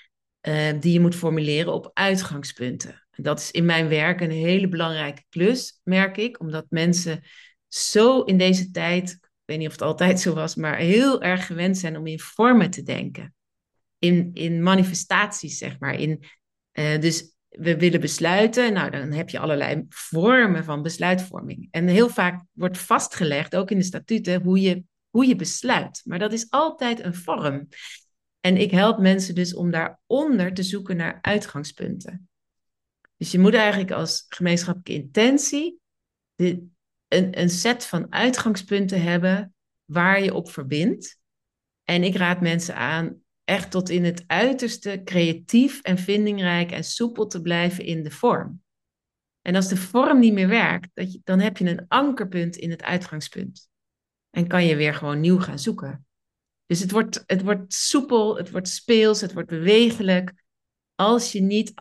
uh, die je moet formuleren op uitgangspunten. En dat is in mijn werk een hele belangrijke klus, merk ik. Omdat mensen zo in deze tijd, ik weet niet of het altijd zo was, maar heel erg gewend zijn om in vormen te denken. In, in manifestaties, zeg maar. In, uh, dus we willen besluiten. Nou, dan heb je allerlei vormen van besluitvorming. En heel vaak wordt vastgelegd, ook in de statuten, hoe je, hoe je besluit. Maar dat is altijd een vorm. En ik help mensen dus om daaronder te zoeken naar uitgangspunten. Dus je moet eigenlijk als gemeenschappelijke intentie de, een, een set van uitgangspunten hebben waar je op verbindt. En ik raad mensen aan echt tot in het uiterste creatief en vindingrijk en soepel te blijven in de vorm. En als de vorm niet meer werkt, dat je, dan heb je een ankerpunt in het uitgangspunt. En kan je weer gewoon nieuw gaan zoeken. Dus het wordt, het wordt soepel, het wordt speels, het wordt bewegelijk. Als je niet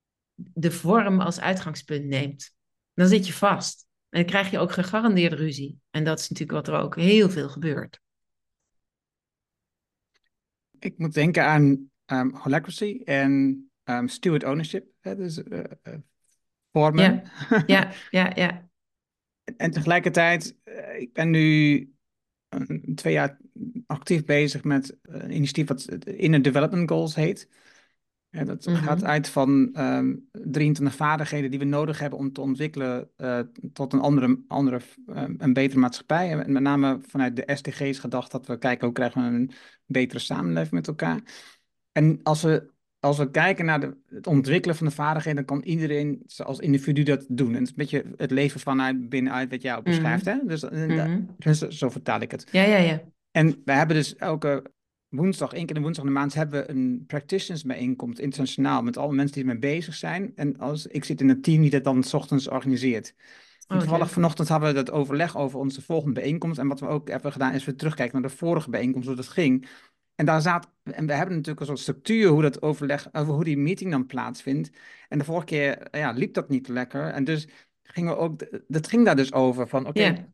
de vorm als uitgangspunt neemt, dan zit je vast. En dan krijg je ook gegarandeerd ruzie. En dat is natuurlijk wat er ook heel veel gebeurt. Ik moet denken aan um, holacracy en um, steward ownership. Hè, dus uh, uh, vormen. Ja, ja, ja, ja. En tegelijkertijd, uh, ik ben nu uh, twee jaar actief bezig met een initiatief wat Inner Development Goals heet. Ja, dat mm-hmm. gaat uit van um, drieëntwintig vaardigheden die we nodig hebben om te ontwikkelen uh, tot een andere, andere um, een betere maatschappij. En met name vanuit de S D G's gedacht dat we kijken hoe krijgen we een betere samenleving met elkaar. En als we, als we kijken naar de, het ontwikkelen van de vaardigheden, dan kan iedereen als individu dat doen. En het is een beetje het leven vanuit binnenuit wat jij ook beschrijft. Mm-hmm. Hè? Dus, mm-hmm. dus zo vertaal ik het. Ja, ja, ja. En we hebben dus elke woensdag, één keer de woensdag in de maand, hebben we een practitioners bijeenkomst internationaal met alle mensen die ermee bezig zijn. En als, ik zit in een team die dat dan 's ochtends organiseert. Oh, toevallig okay. Vanochtend hadden we dat overleg over onze volgende bijeenkomst. En wat we ook hebben gedaan is we terugkijken naar de vorige bijeenkomst, hoe dat ging. En daar zat, en we hebben natuurlijk een soort structuur hoe dat overleg, over hoe die meeting dan plaatsvindt. En de vorige keer ja, liep dat niet lekker. En dus gingen we ook, dat ging daar dus over van oké, okay, yeah.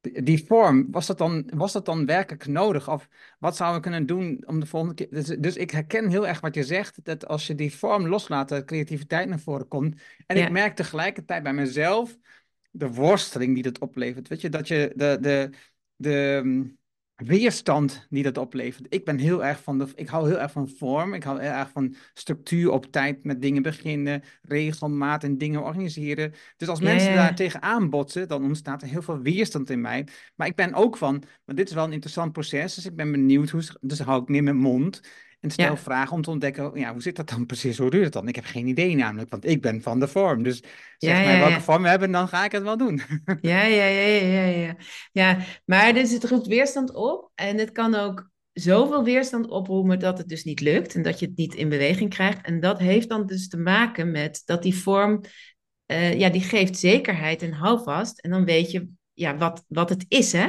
Die die vorm, was dat dan, was dat dan werkelijk nodig? Of wat zouden we kunnen doen om de volgende keer... Dus, dus ik herken heel erg wat je zegt, dat als je die vorm loslaat, dat creativiteit naar voren komt. En ik Ja, merk tegelijkertijd bij mezelf de worsteling die dat oplevert. Weet je, dat je de, de, de mm, weerstand die dat oplevert. Ik ben heel erg van de, ik hou heel erg van vorm. Ik hou heel erg van structuur, op tijd met dingen beginnen, regelmaat en dingen organiseren. Dus als ja, mensen ja, daar ja. tegenaan botsen, dan ontstaat er heel veel weerstand in mij. Maar ik ben ook van, maar dit is wel een interessant proces, dus ik ben benieuwd, hoe, dus hou ik meer mijn mond. En stel Ja, vragen om te ontdekken, ja, hoe zit dat dan precies? Hoe duurt het dan? Ik heb geen idee namelijk, want ik ben van de vorm. Dus zeg ja, mij ja, welke ja. vorm we hebben, dan ga ik het wel doen. Ja, ja, ja, ja, ja, ja. Ja, maar dus het roept weerstand op. En het kan ook zoveel weerstand oproepen dat het dus niet lukt. En dat je het niet in beweging krijgt. En dat heeft dan dus te maken met dat die vorm, eh, ja, die geeft zekerheid en houvast. En dan weet je, ja, wat, wat het is, hè.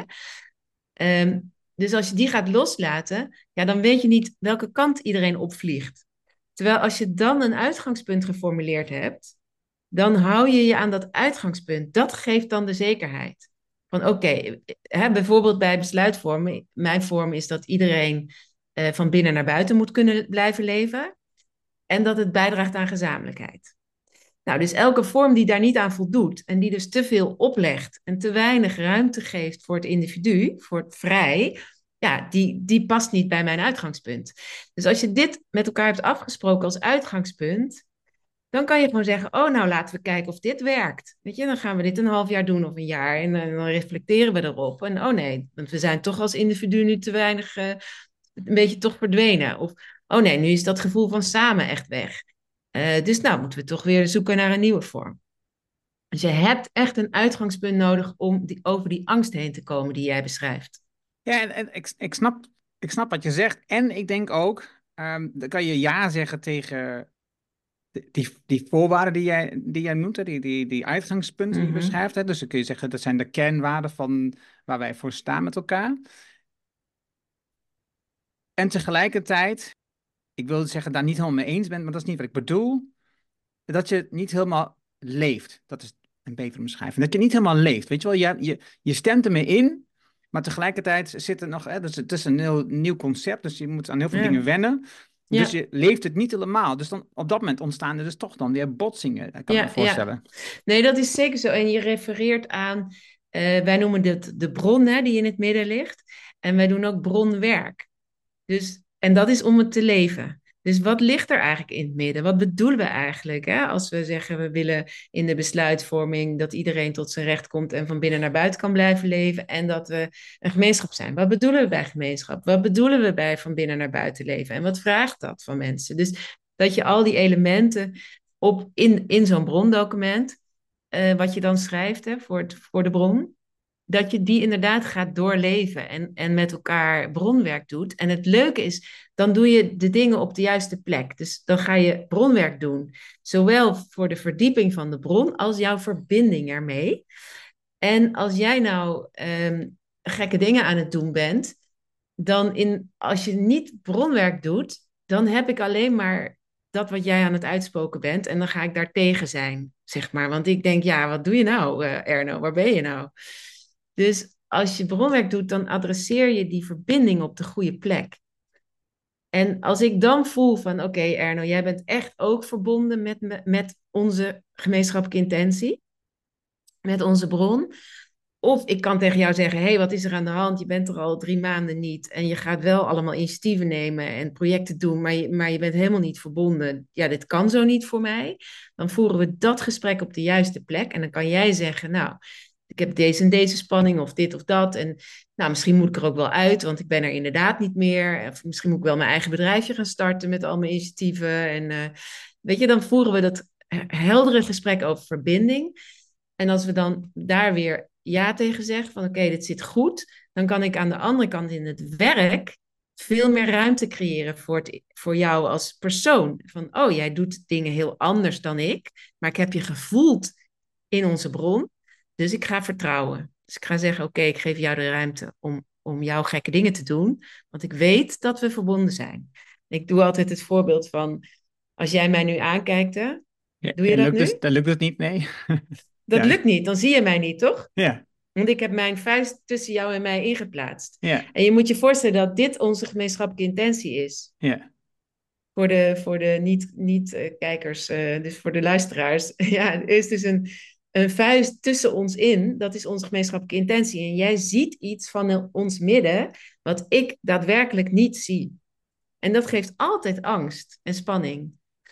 Ehm, dus als je die gaat loslaten, ja, dan weet je niet welke kant iedereen opvliegt. Terwijl als je dan een uitgangspunt geformuleerd hebt, dan hou je je aan dat uitgangspunt. Dat geeft dan de zekerheid. Van oké, hè, bijvoorbeeld bij besluitvorming, mijn vorm is dat iedereen eh, van binnen naar buiten moet kunnen blijven leven en dat het bijdraagt aan gezamenlijkheid. Nou, dus elke vorm die daar niet aan voldoet en die dus te veel oplegt en te weinig ruimte geeft voor het individu, voor het vrij, ja, die, die past niet bij mijn uitgangspunt. Dus als je dit met elkaar hebt afgesproken als uitgangspunt, dan kan je gewoon zeggen, oh nou laten we kijken of dit werkt. Weet je, dan gaan we dit een half jaar doen of een jaar en, eh, dan reflecteren we erop. En oh nee, want we zijn toch als individu nu te weinig, eh, een beetje toch verdwenen. Of oh nee, nu is dat gevoel van samen echt weg. Eh, dus nou moeten we toch weer zoeken naar een nieuwe vorm. Dus je hebt echt een uitgangspunt nodig om die, over die angst heen te komen die jij beschrijft. Ja, en, en ik, ik snap, ik snap wat je zegt. En ik denk ook, ehm, dan kan je ja zeggen tegen die, die, die voorwaarden die jij, die jij noemt, hè, die, die, die uitgangspunten die je Mhm. beschrijft. Hè. Dus dan kun je zeggen, dat zijn de kernwaarden van waar wij voor staan met elkaar. En tegelijkertijd, ik wil zeggen, daar niet helemaal mee eens bent, maar dat is niet wat ik bedoel. Dat je het niet helemaal leeft. Dat is een betere beschrijving. Dat je niet helemaal leeft. Weet je wel, je, je, je stemt ermee in, maar tegelijkertijd zit er nog, hè, dus het is een heel nieuw concept, dus je moet aan heel veel Ja. dingen wennen. Dus Ja, je leeft het niet helemaal. Dus dan, op dat moment ontstaan er dus toch dan weer botsingen, dat kan ik me ja, ja. voorstellen. Nee, dat is zeker zo. En je refereert aan, eh, wij noemen dit de bron, hè, die in het midden ligt. En wij doen ook bronwerk. Dus, en dat is om het te leven. Dus wat ligt er eigenlijk in het midden? Wat bedoelen we eigenlijk? Hè? Als we zeggen we willen in de besluitvorming dat iedereen tot zijn recht komt en van binnen naar buiten kan blijven leven en dat we een gemeenschap zijn. Wat bedoelen we bij gemeenschap? Wat bedoelen we bij van binnen naar buiten leven? En wat vraagt dat van mensen? Dus dat je al die elementen op in, in zo'n brondocument, eh, wat je dan schrijft hè, voor, het, voor de bron, dat je die inderdaad gaat doorleven en, en met elkaar bronwerk doet. En het leuke is, dan doe je de dingen op de juiste plek. Dus dan ga je bronwerk doen, zowel voor de verdieping van de bron als jouw verbinding ermee. En als jij nou ehm, gekke dingen aan het doen bent, dan in, als je niet bronwerk doet, dan heb ik alleen maar dat wat jij aan het uitspoken bent. En dan ga ik daar tegen zijn, zeg maar. Want ik denk, ja, wat doe je nou, eh, Erno? Waar ben je nou? Dus als je bronwerk doet, dan adresseer je die verbinding op de goede plek. En als ik dan voel van, oké Erno, jij bent echt ook verbonden met, me- met onze gemeenschappelijke intentie, met onze bron. Of ik kan tegen jou zeggen, hé, hey, wat is er aan de hand? Je bent er al drie maanden niet en je gaat wel allemaal initiatieven nemen en projecten doen, maar je, maar je bent helemaal niet verbonden. Ja, dit kan zo niet voor mij. Dan voeren we dat gesprek op de juiste plek en dan kan jij zeggen, nou, ik heb deze en deze spanning of dit of dat. En nou, misschien moet ik er ook wel uit, want ik ben er inderdaad niet meer. Of misschien moet ik wel mijn eigen bedrijfje gaan starten met al mijn initiatieven. En uh, weet je, dan voeren we dat heldere gesprek over verbinding. En als we dan daar weer ja tegen zeggen, van oké, okay, dit zit goed, dan kan ik aan de andere kant in het werk veel meer ruimte creëren voor, het, voor jou als persoon. Van, oh, jij doet dingen heel anders dan ik, maar ik heb je gevoeld in onze bron. Dus ik ga vertrouwen. Dus ik ga zeggen, oké, okay, ik geef jou de ruimte om, om jouw gekke dingen te doen. Want ik weet dat we verbonden zijn. Ik doe altijd het voorbeeld van, als jij mij nu aankijkt, hè, Ja, doe je en dat lukt dus, nu? dan lukt het niet, nee. Dat Ja, lukt niet, dan zie je mij niet, toch? ja. Want ik heb mijn vuist tussen jou en mij ingeplaatst. Ja, En je moet je voorstellen dat dit onze gemeenschappelijke intentie is. ja, Voor de, voor de niet-kijkers, niet, uh, dus voor de luisteraars. Ja, er is dus een, een vuist tussen ons in. Dat is onze gemeenschappelijke intentie. En jij ziet iets van ons midden wat ik daadwerkelijk niet zie. En dat geeft altijd angst en spanning.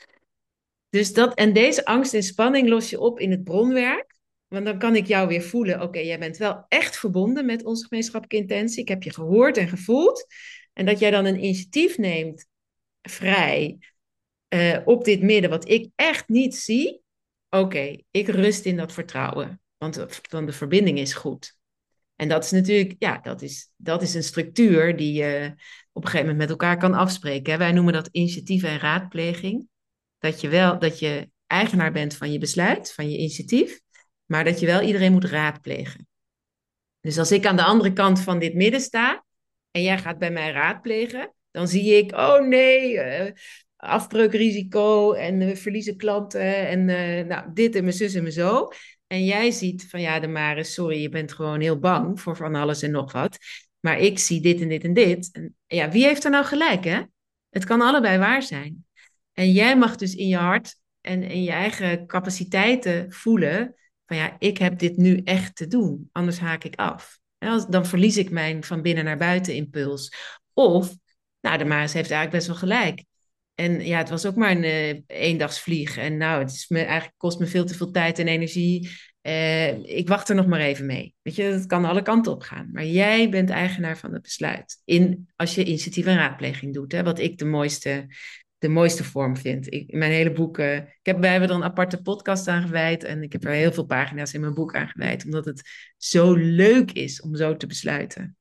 Dus dat, en deze angst en spanning los je op in het bronwerk. Want dan kan ik jou weer voelen, oké, okay, jij bent wel echt verbonden met onze gemeenschappelijke intentie. Ik heb je gehoord en gevoeld. En dat jij dan een initiatief neemt, vrij, uh, op dit midden, wat ik echt niet zie. Oké, okay, ik rust in dat vertrouwen. Want dan de verbinding is goed. En dat is natuurlijk, ja, dat is, dat is een structuur die je op een gegeven moment met elkaar kan afspreken. Hè? Wij noemen dat initiatief en raadpleging. Dat je wel, dat je eigenaar bent van je besluit, van je initiatief, maar dat je wel iedereen moet raadplegen. Dus als ik aan de andere kant van dit midden sta en jij gaat bij mij raadplegen, dan zie ik, oh nee, uh, afbreukrisico en we verliezen klanten en uh, nou, dit en mijn zus en mijn zo. En jij ziet van ja, Damaris, sorry, je bent gewoon heel bang voor van alles en nog wat. Maar ik zie dit en dit en dit. En ja, wie heeft er nou gelijk, hè? Het kan allebei waar zijn. En jij mag dus in je hart en in je eigen capaciteiten voelen van ja, ik heb dit nu echt te doen, anders haak ik af. En dan verlies ik mijn van binnen naar buiten impuls. Of, nou, de Maris heeft eigenlijk best wel gelijk. En ja, het was ook maar een uh, eendagsvlieg. En nou, het is me, eigenlijk kost me veel te veel tijd en energie. Uh, ik wacht er nog maar even mee. Weet je, dat kan alle kanten op gaan. Maar jij bent eigenaar van het besluit. In, als je initiatief en raadpleging doet. Hè, wat ik de mooiste, de mooiste vorm vind. Ik, in mijn hele boek... Uh, ik heb, wij hebben er een aparte podcast aan gewijd. En ik heb er heel veel pagina's in mijn boek aan gewijd. Omdat het zo leuk is om zo te besluiten.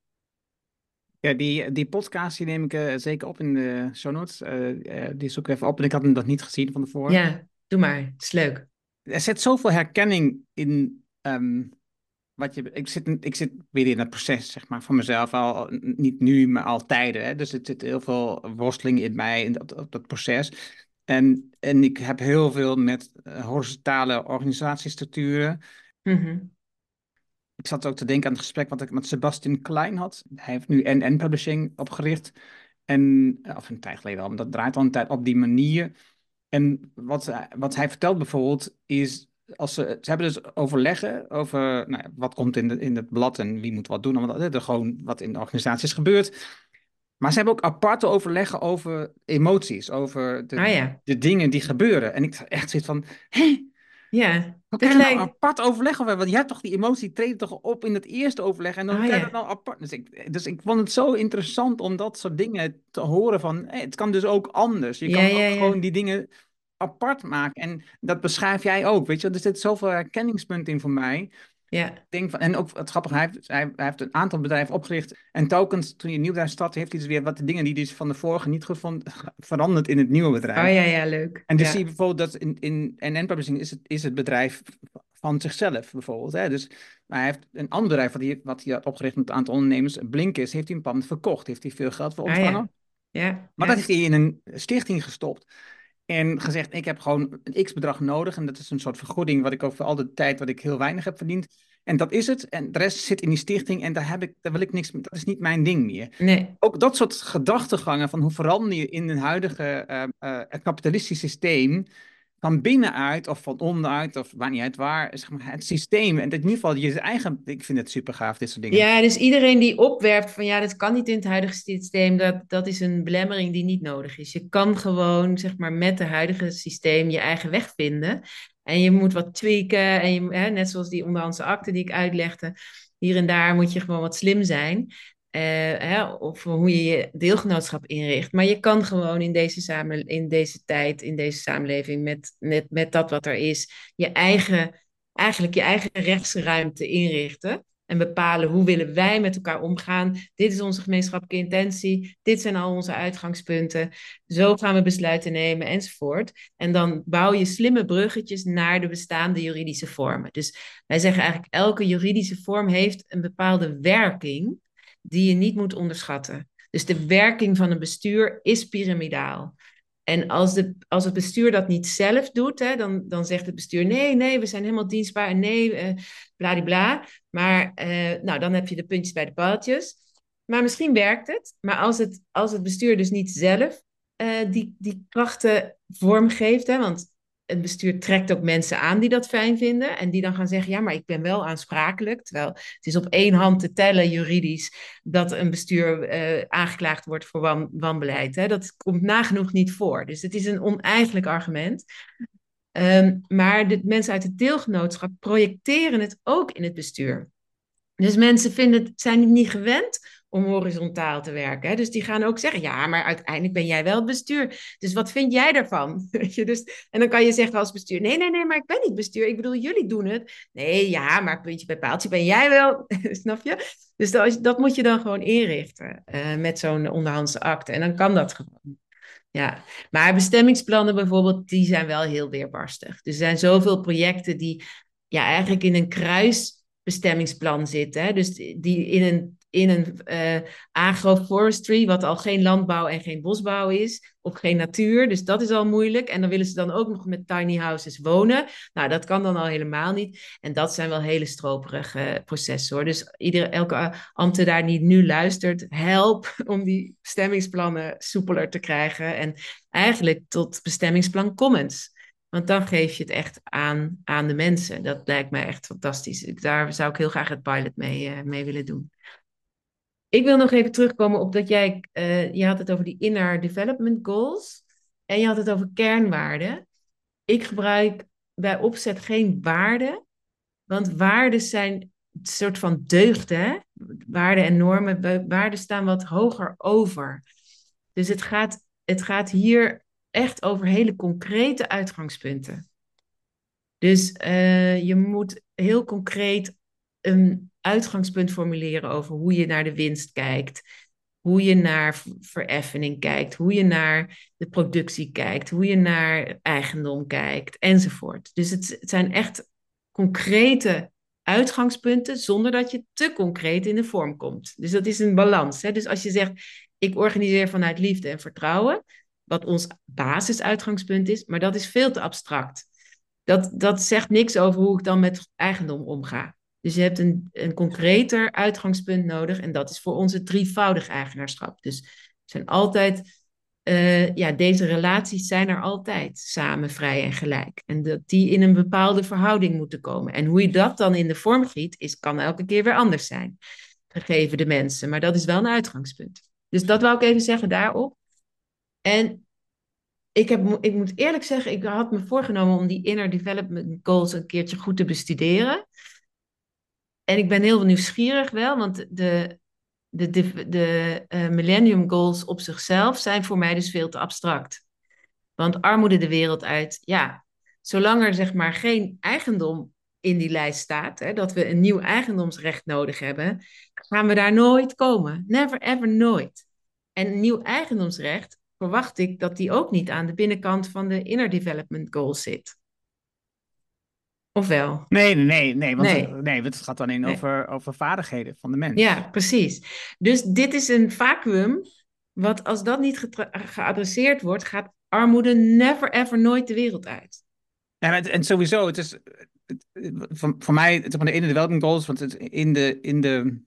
Ja, die, die podcast die neem ik uh, zeker op in de show notes. Uh, uh, die zoek ik even op en ik had hem nog niet gezien van tevoren. Ja, doe maar. Het is leuk. Er zit zoveel herkenning in um, wat je... Ik zit, ik zit weer in het proces, zeg maar, van mezelf. Al, niet nu, maar al tijden. Hè? Dus er zit heel veel worsteling in mij, in dat, op dat proces. En, en ik heb heel veel met uh, horizontale organisatiestructuren. Mm-hmm. Ik zat ook te denken aan het gesprek wat ik met Sebastian Klein had. Hij heeft nu N N Publishing opgericht. En, of een tijd geleden al, maar dat draait al een tijd op die manier. En wat, wat hij vertelt bijvoorbeeld is, als ze, ze hebben dus overleggen over nou ja, wat komt in, de, in het blad en wie moet wat doen. Omdat er gewoon wat in de organisaties gebeurt. Maar ze hebben ook aparte overleggen over emoties, over de, Ah ja. de dingen die gebeuren. En ik echt zit van, hé? Ja, Hoe dat kan je nou lijkt... apart overleg over hebben? Want je hebt toch die emotie, treedt toch op in het eerste overleg en dan Ah, kan je ja. dat nou apart. Dus ik, dus ik vond het zo interessant om dat soort dingen te horen van, hey, het kan dus ook anders. Je Ja, kan ja, ook ja. gewoon die dingen apart maken. En dat beschrijf jij ook, weet je. Er zit zoveel herkenningspunten in voor mij. Ja. Ik denk van, en ook het grappige, hij heeft, hij, hij heeft een aantal bedrijven opgericht. En telkens, toen je een nieuw bedrijf startte, heeft hij dus weer wat de dingen die hij dus van de vorige niet goed vond, veranderd in het nieuwe bedrijf. Oh ja, ja, leuk. En dus ja. zie je bijvoorbeeld dat in, in N N Publishing is het, is het bedrijf van zichzelf bijvoorbeeld. Hè? Dus hij heeft een ander bedrijf wat hij, wat hij had opgericht met een aantal ondernemers, Blinkist, heeft hij een pand verkocht. Heeft hij veel geld voor ontvangen. Ah, ja. Ja, maar ja. dat heeft hij in een stichting gestopt. En gezegd, ik heb gewoon een x-bedrag nodig. En dat is een soort vergoeding wat ik ook voor al de tijd wat ik heel weinig heb verdiend. En dat is het. En de rest zit in die stichting. En daar, heb ik, daar wil ik niks mee. Dat is niet mijn ding meer. Nee. Ook dat soort gedachtegangen van hoe verander je in een huidige uh, uh, kapitalistisch systeem van binnenuit of van onderuit of waar niet uit waar, zeg maar, het systeem. En in ieder geval je eigen, ik vind het super gaaf, dit soort dingen. Ja, dus iedereen die opwerpt van ja, dat kan niet in het huidige systeem, dat, dat is een belemmering die niet nodig is. Je kan gewoon, zeg maar, met het huidige systeem je eigen weg vinden. En je moet wat tweaken, en je, hè, net zoals die onderhandse akte die ik uitlegde, hier en daar moet je gewoon wat slim zijn. Uh, hè, of hoe je je deelgenootschap inricht. Maar je kan gewoon in deze, samen, in deze tijd, in deze samenleving, met, met, met dat wat er is, je eigen, eigenlijk je eigen rechtsruimte inrichten. En bepalen hoe willen wij met elkaar omgaan. Dit is onze gemeenschappelijke intentie. Dit zijn al onze uitgangspunten. Zo gaan we besluiten nemen enzovoort. En dan bouw je slimme bruggetjes naar de bestaande juridische vormen. Dus wij zeggen eigenlijk elke juridische vorm heeft een bepaalde werking die je niet moet onderschatten. Dus de werking van een bestuur is piramidaal. En als, de, als het bestuur dat niet zelf doet, hè, dan, dan zegt het bestuur: nee, nee, we zijn helemaal dienstbaar en nee, uh, bladibla. Maar uh, nou, dan heb je de puntjes bij de paaltjes. Maar misschien werkt het. Maar als het, als het bestuur dus niet zelf uh, die, die krachten vormgeeft, hè, want het bestuur trekt ook mensen aan die dat fijn vinden. En die dan gaan zeggen: ja, maar ik ben wel aansprakelijk. Terwijl het is op één hand te tellen juridisch dat een bestuur uh, aangeklaagd wordt voor wan, wanbeleid. Hè. Dat komt nagenoeg niet voor. Dus het is een oneigenlijk argument. Um, maar de mensen uit het deelgenootschap projecteren het ook in het bestuur. Dus mensen vinden het, zijn het niet gewend om horizontaal te werken. Hè? Dus die gaan ook zeggen: ja, maar uiteindelijk ben jij wel het bestuur. Dus wat vind jij daarvan? Weet je, dus, en dan kan je zeggen als bestuur: nee, nee, nee, maar ik ben niet bestuur. Ik bedoel, jullie doen het. Nee, ja, maar puntje bij paaltje ben jij wel. Snap je? Dus dat, dat moet je dan gewoon inrichten uh, met zo'n onderhandse akte. En dan kan dat gewoon. Ja, maar bestemmingsplannen bijvoorbeeld, die zijn wel heel weerbarstig. Er zijn zoveel projecten die ja, eigenlijk in een kruisbestemmingsplan zitten. Hè? Dus die in een, in een uh, agroforestry, wat al geen landbouw en geen bosbouw is, of geen natuur. Dus dat is al moeilijk. En dan willen ze dan ook nog met tiny houses wonen. Nou, dat kan dan al helemaal niet. En dat zijn wel hele stroperige processen, hoor. Dus iedere, elke ambtenaar die nu luistert, help om die bestemmingsplannen soepeler te krijgen. En eigenlijk tot bestemmingsplan commons. Want dan geef je het echt aan, aan de mensen. Dat lijkt mij echt fantastisch. Daar zou ik heel graag het pilot mee, uh, mee willen doen. Ik wil nog even terugkomen op dat jij... Uh, je had het over die inner development goals. En je had het over kernwaarden. Ik gebruik bij opzet geen waarden. Want waarden zijn een soort van deugden. Hè? Waarden en normen. Waarden staan wat hoger over. Dus het gaat, het gaat hier echt over hele concrete uitgangspunten. Dus uh, je moet heel concreet een uitgangspunt formuleren over hoe je naar de winst kijkt, hoe je naar vereffening kijkt, hoe je naar de productie kijkt, hoe je naar eigendom kijkt, enzovoort. Dus het, het zijn echt concrete uitgangspunten zonder dat je te concreet in de vorm komt. Dus dat is een balans. Hè? Dus als je zegt: ik organiseer vanuit liefde en vertrouwen, wat ons basisuitgangspunt is, maar dat is veel te abstract. Dat, dat zegt niks over hoe ik dan met eigendom omga. Dus je hebt een, een concreter uitgangspunt nodig en dat is voor ons het drievoudig eigenaarschap. Dus het zijn altijd, uh, ja, deze relaties zijn er altijd samen, vrij en gelijk. En dat die in een bepaalde verhouding moeten komen. En hoe je dat dan in de vorm giet, is, kan elke keer weer anders zijn, gegeven de mensen. Maar dat is wel een uitgangspunt. Dus dat wou ik even zeggen daarop. En ik, heb, ik moet eerlijk zeggen, ik had me voorgenomen om die inner development goals een keertje goed te bestuderen. En ik ben heel nieuwsgierig wel, want de, de, de, de uh, millennium goals op zichzelf zijn voor mij dus veel te abstract. Want armoede de wereld uit, ja, zolang er zeg maar geen eigendom in die lijst staat, hè, dat we een nieuw eigendomsrecht nodig hebben, gaan we daar nooit komen. Never ever nooit. En een nieuw eigendomsrecht verwacht ik dat die ook niet aan de binnenkant van de inner development goals zit. Of wel? Nee, nee, nee, nee, want, Nee. Het, nee, het gaat dan in Nee. over, over vaardigheden van de mens. Ja, precies. Dus dit is een vacuüm, wat als dat niet getra- geadresseerd wordt, gaat armoede never ever nooit de wereld uit. Ja, en, en sowieso, het is het, voor, voor mij, het is van de inner development goals, want het, in, de, in de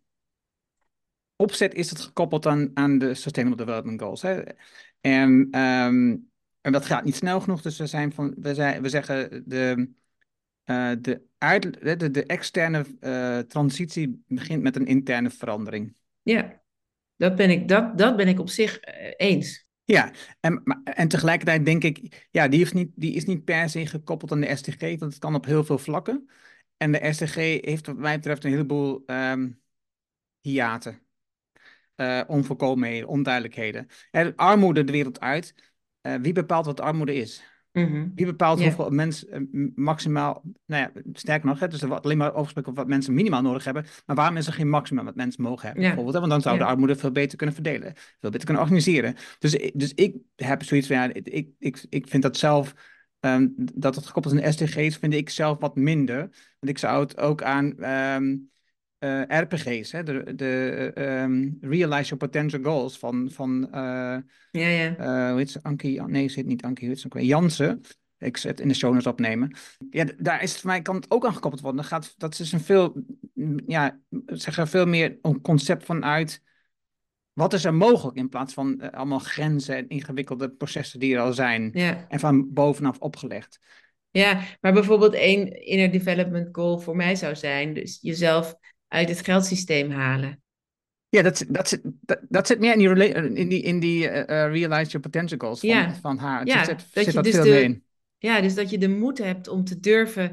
opzet is het gekoppeld aan, aan de sustainable development goals. Hè? En, um, en dat gaat niet snel genoeg, dus we, zijn van, we, zijn, we zeggen de... Uh, de, uit, de, de externe uh, transitie begint met een interne verandering. Ja, dat ben ik, dat, dat ben ik op zich uh, eens. Ja, en, maar, en tegelijkertijd denk ik, ja, die is, niet, die is niet per se gekoppeld aan de S D G, want het kan op heel veel vlakken. En de S D G heeft wat mij betreft een heleboel um, hiaten, uh, onvolkomenheden, onduidelijkheden. En armoede de wereld uit. Uh, wie bepaalt wat armoede is? Mm-hmm. Wie bepaalt Yeah. hoeveel mensen uh, maximaal, nou ja, sterker nog, hè, dus er wordt alleen maar overgesproken wat mensen minimaal nodig hebben, maar waarom is er geen maximum wat mensen mogen hebben, Ja. bijvoorbeeld, hè? Want dan zou Ja. de armoede veel beter kunnen verdelen, veel beter kunnen organiseren. Dus, dus ik heb zoiets van, ja, ik, ik, ik vind dat zelf, um, dat het gekoppeld is aan de S D G's, vind ik zelf wat minder, want ik zou het ook aan, um, uh, R P G's, hè, de, de um, Realize Your Potential Goals van, van uh, ja, ja. Uh, hoe heet ze? Ankie, nee, ze heet niet Ankie, hoe heet ze ook weer? Jansen. Ik zet in de show notes opnemen. Ja, daar is het voor mij kan het ook aan gekoppeld worden. Dan gaat, dat is een veel, ja, zeg er veel meer een concept vanuit. Wat is er mogelijk in plaats van uh, allemaal grenzen en ingewikkelde processen die er al zijn Ja. en van bovenaf opgelegd. Ja, maar bijvoorbeeld één inner development goal voor mij zou zijn, dus jezelf uit het geldsysteem halen. Ja, dat, dat, zit, dat, dat zit meer in die, rela- in die, in die uh, uh, Realize Your Potential Goals van, Ja, van haar. Het ja, zit, dat zit je dat dus veel de, meer in. ja, dus dat je de moed hebt om te durven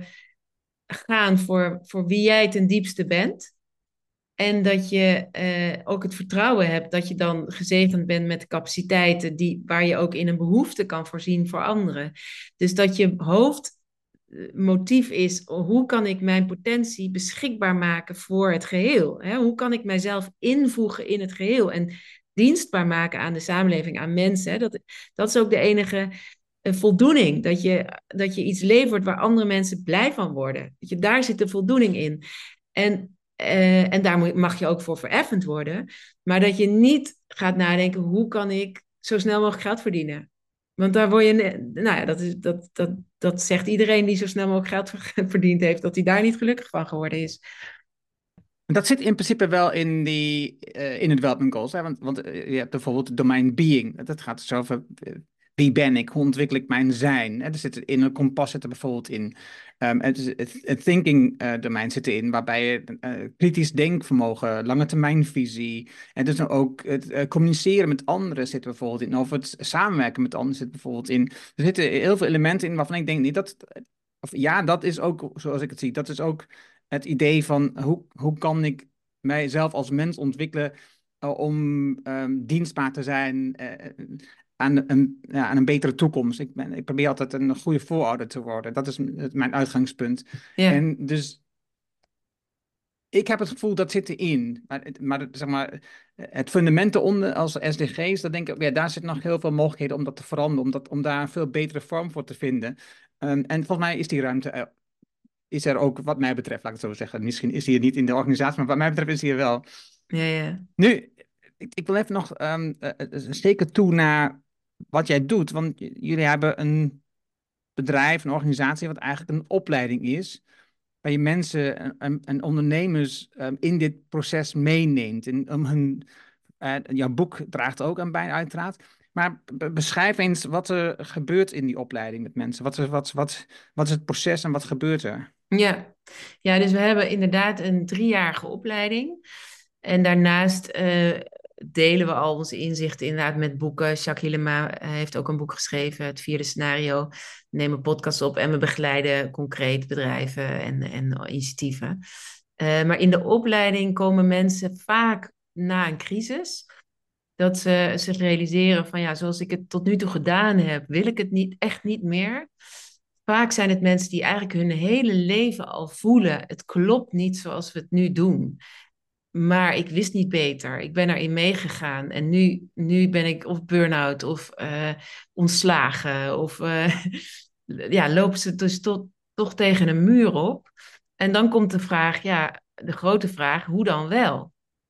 gaan voor, voor wie jij ten diepste bent. En dat je uh, ook het vertrouwen hebt dat je dan gezegend bent met capaciteiten die, waar je ook in een behoefte kan voorzien voor anderen. Dus dat je hoofdmotief is, hoe kan ik mijn potentie beschikbaar maken voor het geheel? Hè? Hoe kan ik mijzelf invoegen in het geheel en dienstbaar maken aan de samenleving, aan mensen? Hè? Dat, dat is ook de enige uh, voldoening, dat je, dat je iets levert waar andere mensen blij van worden. Dat je, daar zit de voldoening in. En Uh, en daar mag je ook voor vereffend worden. Maar dat je niet gaat nadenken, hoe kan ik zo snel mogelijk geld verdienen? Want daar word je, nou ja, dat, is, dat, dat, dat zegt iedereen die zo snel mogelijk geld verdiend heeft, dat hij daar niet gelukkig van geworden is. Dat zit in principe wel in die uh, in de development goals. Hè? Want, want uh, je hebt bijvoorbeeld het domein being. Dat gaat dus over uh, wie ben ik, hoe ontwikkel ik mijn zijn. Hè? Er zit in een kompas zit er bijvoorbeeld in. Um, het, het, het thinking uh, domein zit erin, waarbij je uh, kritisch denkvermogen, lange termijnvisie. En dus ook het uh, communiceren met anderen zit er bijvoorbeeld in. Of het samenwerken met anderen zit er bijvoorbeeld in. Er zitten heel veel elementen in waarvan ik denk niet dat. Of ja, dat is ook zoals ik het zie. Dat is ook het idee van hoe, hoe kan ik mijzelf als mens ontwikkelen uh, om um, dienstbaar te zijn uh, aan, een, ja, aan een betere toekomst. Ik, ben, ik probeer altijd een goede voorouder te worden. Dat is m- mijn uitgangspunt. Ja. En dus ik heb het gevoel dat zit erin. Maar, het- maar zeg maar, het fundament eronder als S D G's, dat denk ik, ja, daar zit nog heel veel mogelijkheden om dat te veranderen, om, dat, om daar een veel betere vorm voor te vinden. Um, en volgens mij is die ruimte er is er ook, wat mij betreft, laat ik het zo zeggen. Misschien is hij er niet in de organisatie, maar wat mij betreft is hij er wel. Ja, ja. Nu, ik, ik wil even nog um, uh, zeker toe naar wat jij doet. Want j- jullie hebben een bedrijf, een organisatie, wat eigenlijk een opleiding is. Waar je mensen en, en- en ondernemers um, in dit proces meeneemt. En om hun, uh, jouw boek draagt ook aan bij, uiteraard. Maar be- beschrijf eens wat er gebeurt in die opleiding met mensen. Wat, is- wat, wat, wat is het proces en wat gebeurt er? Ja. Ja, dus we hebben inderdaad een driejarige opleiding. En daarnaast eh, delen we al onze inzichten inderdaad met boeken. Jacques Hillema eh, heeft ook een boek geschreven, het vierde scenario. We nemen podcasts op en we begeleiden concreet bedrijven en, en initiatieven. Uh, maar in de opleiding komen mensen vaak na een crisis. Dat ze zich realiseren van ja, zoals ik het tot nu toe gedaan heb, wil ik het niet, echt niet meer. Vaak zijn het mensen die eigenlijk hun hele leven al voelen, het klopt niet zoals we het nu doen. Maar ik wist niet beter. Ik ben erin meegegaan. En nu, nu ben ik of burn-out of uh, ontslagen. Of uh, ja, lopen ze dus tot, toch tegen een muur op. En dan komt de vraag, ja, de grote vraag, hoe dan wel?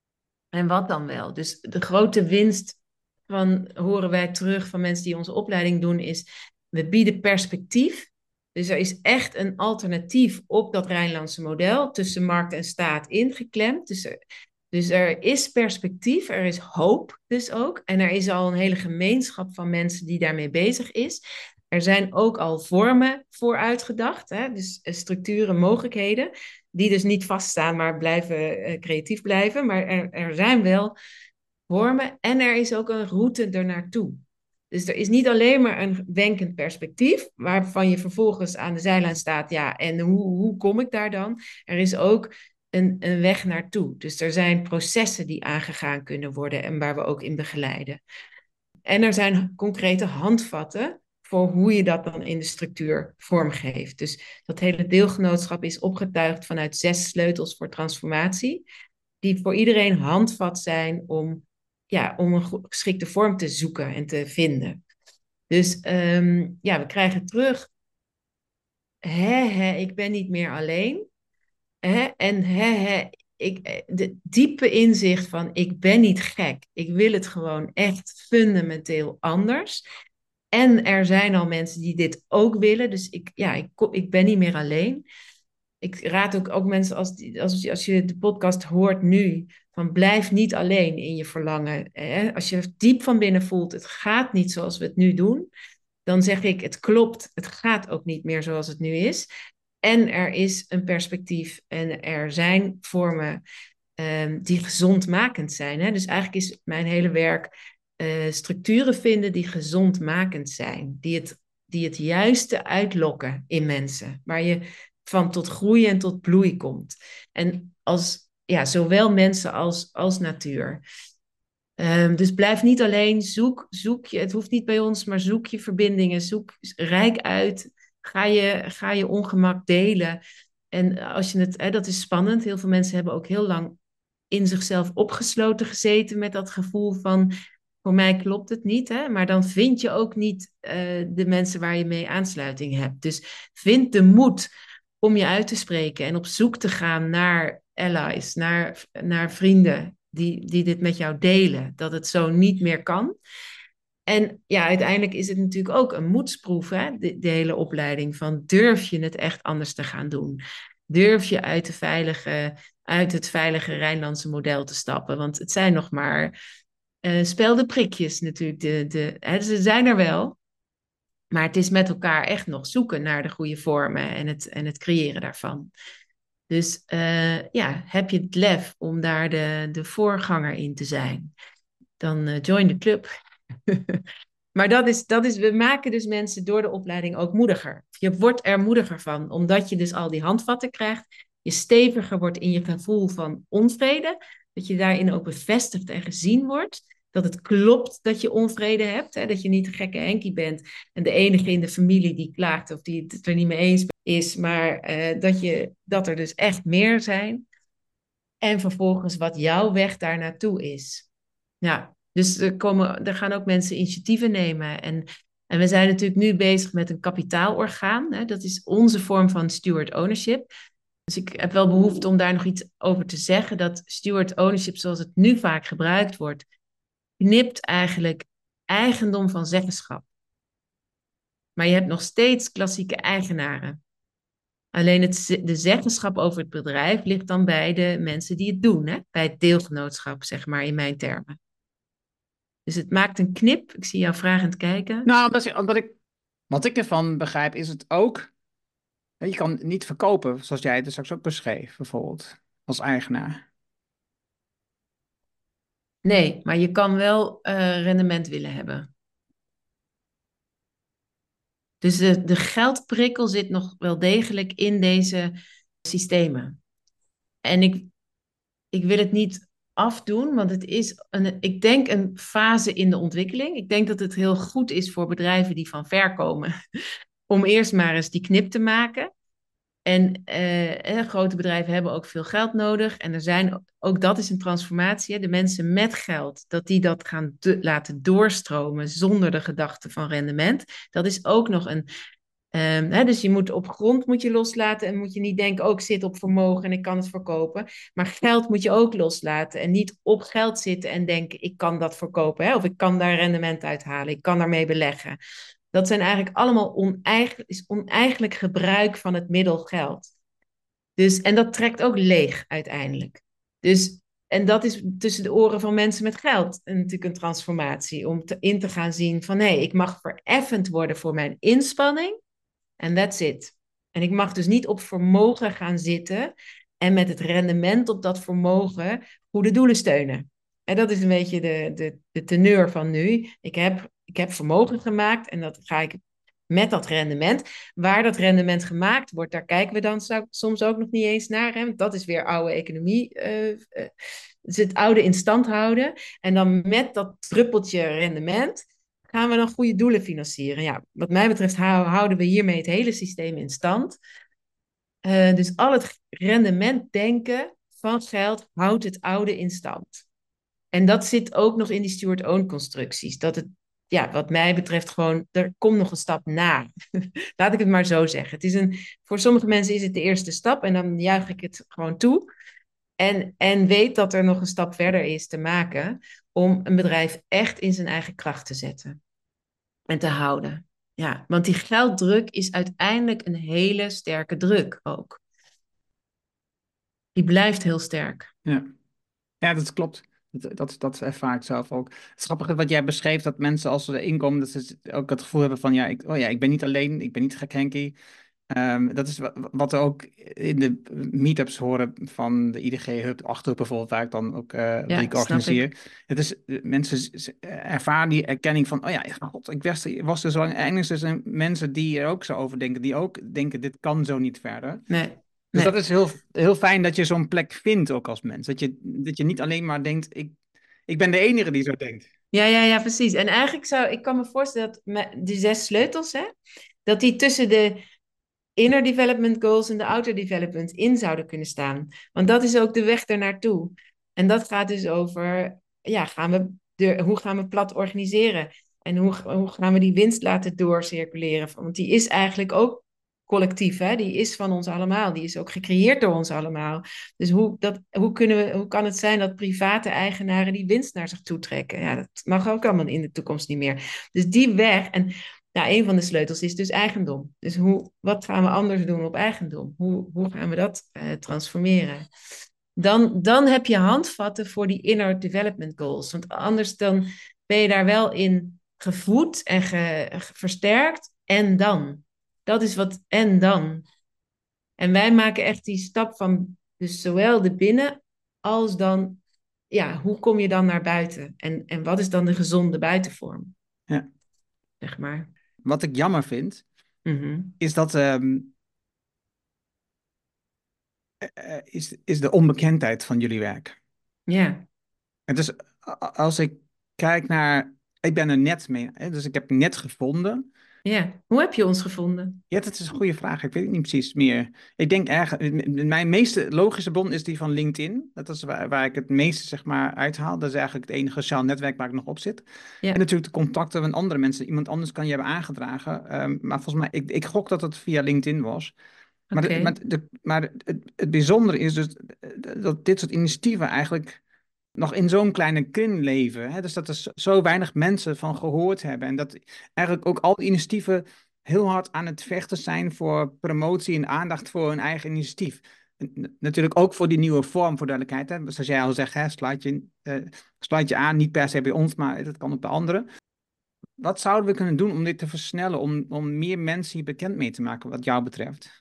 En wat dan wel? Dus de grote winst van, horen wij terug van mensen die onze opleiding doen, is we bieden perspectief. Dus er is echt een alternatief op dat Rijnlandse model tussen markt en staat ingeklemd. Dus er, dus er is perspectief, er is hoop dus ook. En er is al een hele gemeenschap van mensen die daarmee bezig is. Er zijn ook al vormen voor uitgedacht, hè? Dus structuren, mogelijkheden, die dus niet vaststaan, maar blijven uh, creatief blijven. Maar er, er zijn wel vormen en er is ook een route ernaartoe. Dus er is niet alleen maar een wenkend perspectief, waarvan je vervolgens aan de zijlijn staat, ja, en hoe, hoe kom ik daar dan? Er is ook een, een weg naartoe. Dus er zijn processen die aangegaan kunnen worden en waar we ook in begeleiden. En er zijn concrete handvatten voor hoe je dat dan in de structuur vormgeeft. Dus dat hele deelgenootschap is opgetuigd vanuit zes sleutels voor transformatie, die voor iedereen handvat zijn om, ja, om een geschikte vorm te zoeken en te vinden. Dus um, ja, we krijgen terug, hè, hè, ik ben niet meer alleen. Hè, en hè, hè, ik, de diepe inzicht van ik ben niet gek. Ik wil het gewoon echt fundamenteel anders. En er zijn al mensen die dit ook willen. Dus ik, ja, ik, ik ben niet meer alleen. Ik raad ook, ook mensen, als, die, als, als je de podcast hoort nu, van blijf niet alleen in je verlangen. Hè? Als je diep van binnen voelt, het gaat niet zoals we het nu doen, dan zeg ik, het klopt, het gaat ook niet meer zoals het nu is. En er is een perspectief en er zijn vormen um, die gezondmakend zijn. Hè? Dus eigenlijk is mijn hele werk uh, structuren vinden die gezondmakend zijn. Die het, die het juiste uitlokken in mensen. Waar je van tot groei en tot bloei komt. En als, ja, zowel mensen als, als natuur. Um, dus blijf niet alleen, zoek, zoek je, het hoeft niet bij ons, maar zoek je verbindingen, zoek rijk uit, ga je, ga je ongemak delen. En als je het, hè, dat is spannend, heel veel mensen hebben ook heel lang in zichzelf opgesloten gezeten met dat gevoel van, voor mij klopt het niet, hè? Maar dan vind je ook niet uh, de mensen waar je mee aansluiting hebt. Dus vind de moed om je uit te spreken en op zoek te gaan naar allies, naar, naar vrienden die, die dit met jou delen, dat het zo niet meer kan. En ja, uiteindelijk is het natuurlijk ook een moedsproef, hè? De, de hele opleiding van durf je het echt anders te gaan doen? Durf je uit, de veilige, uit het veilige Rijnlandse model te stappen? Want het zijn nog maar uh, speldenprikjes natuurlijk. De, de, hè, ze zijn er wel, maar het is met elkaar echt nog zoeken naar de goede vormen en het, en het creëren daarvan. Dus uh, ja, heb je het lef om daar de, de voorganger in te zijn, dan uh, join de club. Maar dat is, dat is, we maken dus mensen door de opleiding ook moediger. Je wordt er moediger van, omdat je dus al die handvatten krijgt. Je steviger wordt in je gevoel van onvrede. Dat je daarin ook bevestigd en gezien wordt. Dat het klopt dat je onvrede hebt. Hè? Dat je niet een gekke Henkie bent. En de enige in de familie die klaagt of die het er niet mee eens is. Maar uh, dat, je, dat er dus echt meer zijn. En vervolgens wat jouw weg daar naartoe is. Ja. Dus er, komen, er gaan ook mensen initiatieven nemen. En, en we zijn natuurlijk nu bezig met een kapitaalorgaan. Hè? Dat is onze vorm van steward ownership. Dus ik heb wel behoefte om daar nog iets over te zeggen. Dat steward ownership, zoals het nu vaak gebruikt wordt, knipt eigenlijk eigendom van zeggenschap. Maar je hebt nog steeds klassieke eigenaren. Alleen het, de zeggenschap over het bedrijf ligt dan bij de mensen die het doen. Hè? Bij het deelgenootschap, zeg maar, in mijn termen. Dus het maakt een knip. Ik zie jou vragend kijken. Nou, omdat, omdat ik, wat ik ervan begrijp, is het ook. Je kan niet verkopen, zoals jij het dus straks ook beschreef, bijvoorbeeld, als eigenaar. Nee, maar je kan wel uh, rendement willen hebben. Dus de, de geldprikkel zit nog wel degelijk in deze systemen. En ik, ik wil het niet afdoen, want het is, een, ik denk, een fase in de ontwikkeling. Ik denk dat het heel goed is voor bedrijven die van ver komen, om eerst maar eens die knip te maken. En uh, grote bedrijven hebben ook veel geld nodig. En er zijn, ook dat is een transformatie. De mensen met geld, dat die dat gaan de, laten doorstromen zonder de gedachte van rendement. Dat is ook nog een... Um, hè, dus je moet op grond moet je loslaten en moet je niet denken, oh, ik zit op vermogen en ik kan het verkopen. Maar geld moet je ook loslaten en niet op geld zitten en denken, ik kan dat verkopen. Hè, of ik kan daar rendement uithalen, ik kan daarmee beleggen. Dat zijn eigenlijk allemaal oneigen, is oneigenlijk gebruik van het middel geld. Dus, en dat trekt ook leeg uiteindelijk. Dus, en dat is tussen de oren van mensen met geld en natuurlijk een transformatie. Om te, in te gaan zien van nee, ik mag vereffend worden voor mijn inspanning. En that's it. En ik mag dus niet op vermogen gaan zitten en met het rendement op dat vermogen goede doelen steunen. En dat is een beetje de, de, de teneur van nu. Ik heb, ik heb vermogen gemaakt en dat ga ik met dat rendement. Waar dat rendement gemaakt wordt, daar kijken we dan soms ook nog niet eens naar. Hè? Want dat is weer oude economie. Uh, uh, dus het oude in stand houden. En dan met dat druppeltje rendement gaan we dan goede doelen financieren. Ja, wat mij betreft houden we hiermee het hele systeem in stand. Uh, dus al het rendementdenken van geld houdt het oude in stand. En dat zit ook nog in die steward-owned constructies. Dat het, ja, wat mij betreft gewoon, er komt nog een stap na. Laat ik het maar zo zeggen. Het is een, voor sommige mensen is het de eerste stap en dan juich ik het gewoon toe. En, en weet dat er nog een stap verder is te maken om een bedrijf echt in zijn eigen kracht te zetten en te houden. Ja, want die gelddruk is uiteindelijk een hele sterke druk ook. Die blijft heel sterk. Ja, ja dat klopt. Dat, dat, dat ervaar ik zelf ook. Het grappige wat jij beschreef, dat mensen als ze erin komen, dat ze ook het gevoel hebben van, ja, ik, oh ja, ik ben niet alleen, ik ben niet gek Henkie. Ehm, dat is wa- wat we ook in de meetups horen van de I D G Hub Achterhoek bijvoorbeeld, waar ik dan ook, eh die Ja, ik snap ik. organiseer. Het is, eh, mensen z- z- ervaren die erkenning van, oh ja, god, ik was, er- was er zo lang. Eindelijk er zijn mensen die er ook zo over denken, die ook denken, dit kan zo niet verder. Nee, Dus dat nee. is heel, heel fijn dat je zo'n plek vindt ook als mens. Dat je, dat je niet alleen maar denkt, ik, ik ben de enige die zo denkt. Ja, ja, ja, precies. En eigenlijk zou, ik kan me voorstellen dat met die zes sleutels, hè, dat die tussen de inner development goals en de outer development in zouden kunnen staan. Want dat is ook de weg ernaartoe. En dat gaat dus over, ja, gaan we de, hoe gaan we plat organiseren? En hoe, hoe gaan we die winst laten doorcirculeren? Want die is eigenlijk ook collectief, hè? Die is van ons allemaal. Die is ook gecreëerd door ons allemaal. Dus hoe, dat, hoe, kunnen we, hoe kan het zijn dat private eigenaren die winst naar zich toe trekken? Ja, dat mag ook allemaal in de toekomst niet meer. Dus die weg, en nou, een van de sleutels is dus eigendom. Dus hoe, wat gaan we anders doen op eigendom? Hoe, hoe gaan we dat uh, transformeren? Dan, dan heb je handvatten voor die inner development goals. Want anders dan ben je daar wel in gevoed en ge, versterkt. En dan. Dat is wat en dan. En wij maken echt die stap van dus zowel de binnen als dan, ja, hoe kom je dan naar buiten? En, en wat is dan de gezonde buitenvorm? Ja. Zeg maar. Wat ik jammer vind, Mm-hmm. is dat ehm, eh, is, is de onbekendheid van jullie werk. Ja, En dus a- als ik kijk naar, ik ben er net mee, hè, dus ik heb net gevonden. ja. Hoe heb je ons gevonden? Ja, dat is een goede vraag. Ik weet het niet precies meer. Ik denk ergens, mijn meeste logische bron is die van LinkedIn. Dat is waar, waar ik het meeste zeg maar uithaal. Dat is eigenlijk het enige sociaal netwerk waar ik nog op zit. En Ja, natuurlijk de contacten van andere mensen. Iemand anders kan je hebben aangedragen. Ehm, maar volgens mij, ik, ik gok dat het via LinkedIn was. Maar, de, oké. maar, de, maar het, het bijzondere is dus dat dit soort initiatieven eigenlijk nog in zo'n kleine kring leven. Hè? Dus dat er zo zo weinig mensen van gehoord hebben. En dat eigenlijk ook al die initiatieven heel hard aan het vechten zijn voor promotie en aandacht voor hun eigen initiatief. En natuurlijk ook voor die nieuwe vorm, voor duidelijkheid. Hè? Zoals jij al zegt, hè, sluit, je, eh, sluit je aan, niet per se bij ons, maar dat kan op de anderen. Wat zouden we kunnen doen om dit te versnellen, om, om meer mensen hier bekend mee te maken, wat jou betreft?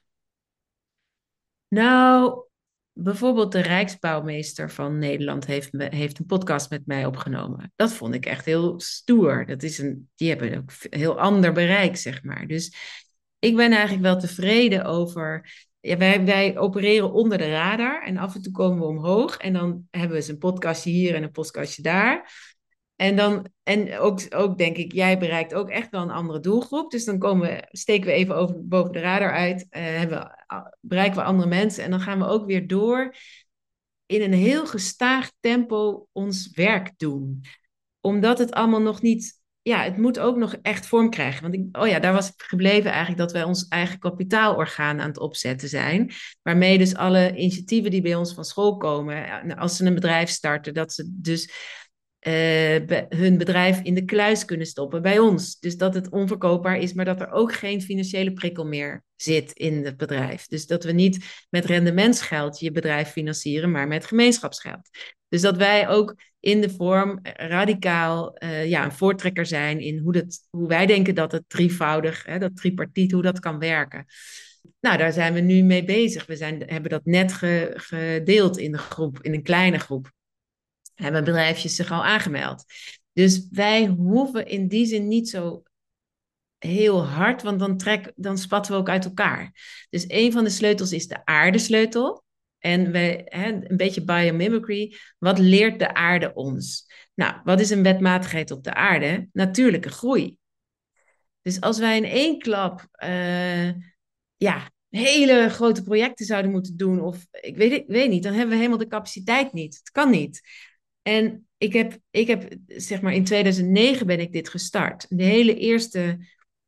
Nou, bijvoorbeeld de Rijksbouwmeester van Nederland heeft, me, heeft een podcast met mij opgenomen. Dat vond ik echt heel stoer. Dat is een, die hebben ook een heel ander bereik, zeg maar. Dus ik ben eigenlijk wel tevreden over. Ja, wij, wij opereren onder de radar en af en toe komen we omhoog. En dan hebben we eens een podcastje hier en een podcastje daar. En dan, en ook, ook denk ik, jij bereikt ook echt wel een andere doelgroep. Dus dan komen we, steken we even over, boven de radar uit, eh, hebben we, ah, bereiken we andere mensen. En dan gaan we ook weer door in een heel gestaag tempo ons werk doen. Omdat het allemaal nog niet, ja, het moet ook nog echt vorm krijgen. Want ik, oh ja, daar was ik gebleven eigenlijk dat wij ons eigen kapitaalorgaan aan het opzetten zijn. Waarmee dus alle initiatieven die bij ons van school komen, als ze een bedrijf starten, dat ze dus uh, be, hun bedrijf in de kluis kunnen stoppen bij ons. Dus dat het onverkoopbaar is, maar dat er ook geen financiële prikkel meer zit in het bedrijf. Dus dat we niet met rendementsgeld je bedrijf financieren, maar met gemeenschapsgeld. Dus dat wij ook in de vorm radicaal uh, ja, een voortrekker zijn in hoe, dat, hoe wij denken dat het drievoudig, hè, dat tripartiet, hoe dat kan werken. Nou, daar zijn we nu mee bezig. We zijn, hebben dat net ge, gedeeld in de groep, in een kleine groep. Hebben bedrijfjes zich al aangemeld. Dus wij hoeven in die zin niet zo heel hard, want dan, trek, dan spatten we ook uit elkaar. Dus een van de sleutels is de aardesleutel. En we, hè, een beetje biomimicry. Wat leert de aarde ons? Nou, wat is een wetmatigheid op de aarde? Natuurlijke groei. Dus als wij in één klap uh, ja, hele grote projecten zouden moeten doen, of ik weet, ik weet niet, dan hebben we helemaal de capaciteit niet. Het kan niet. En ik heb, ik heb, zeg maar, in tweeduizend negen ben ik dit gestart. De hele eerste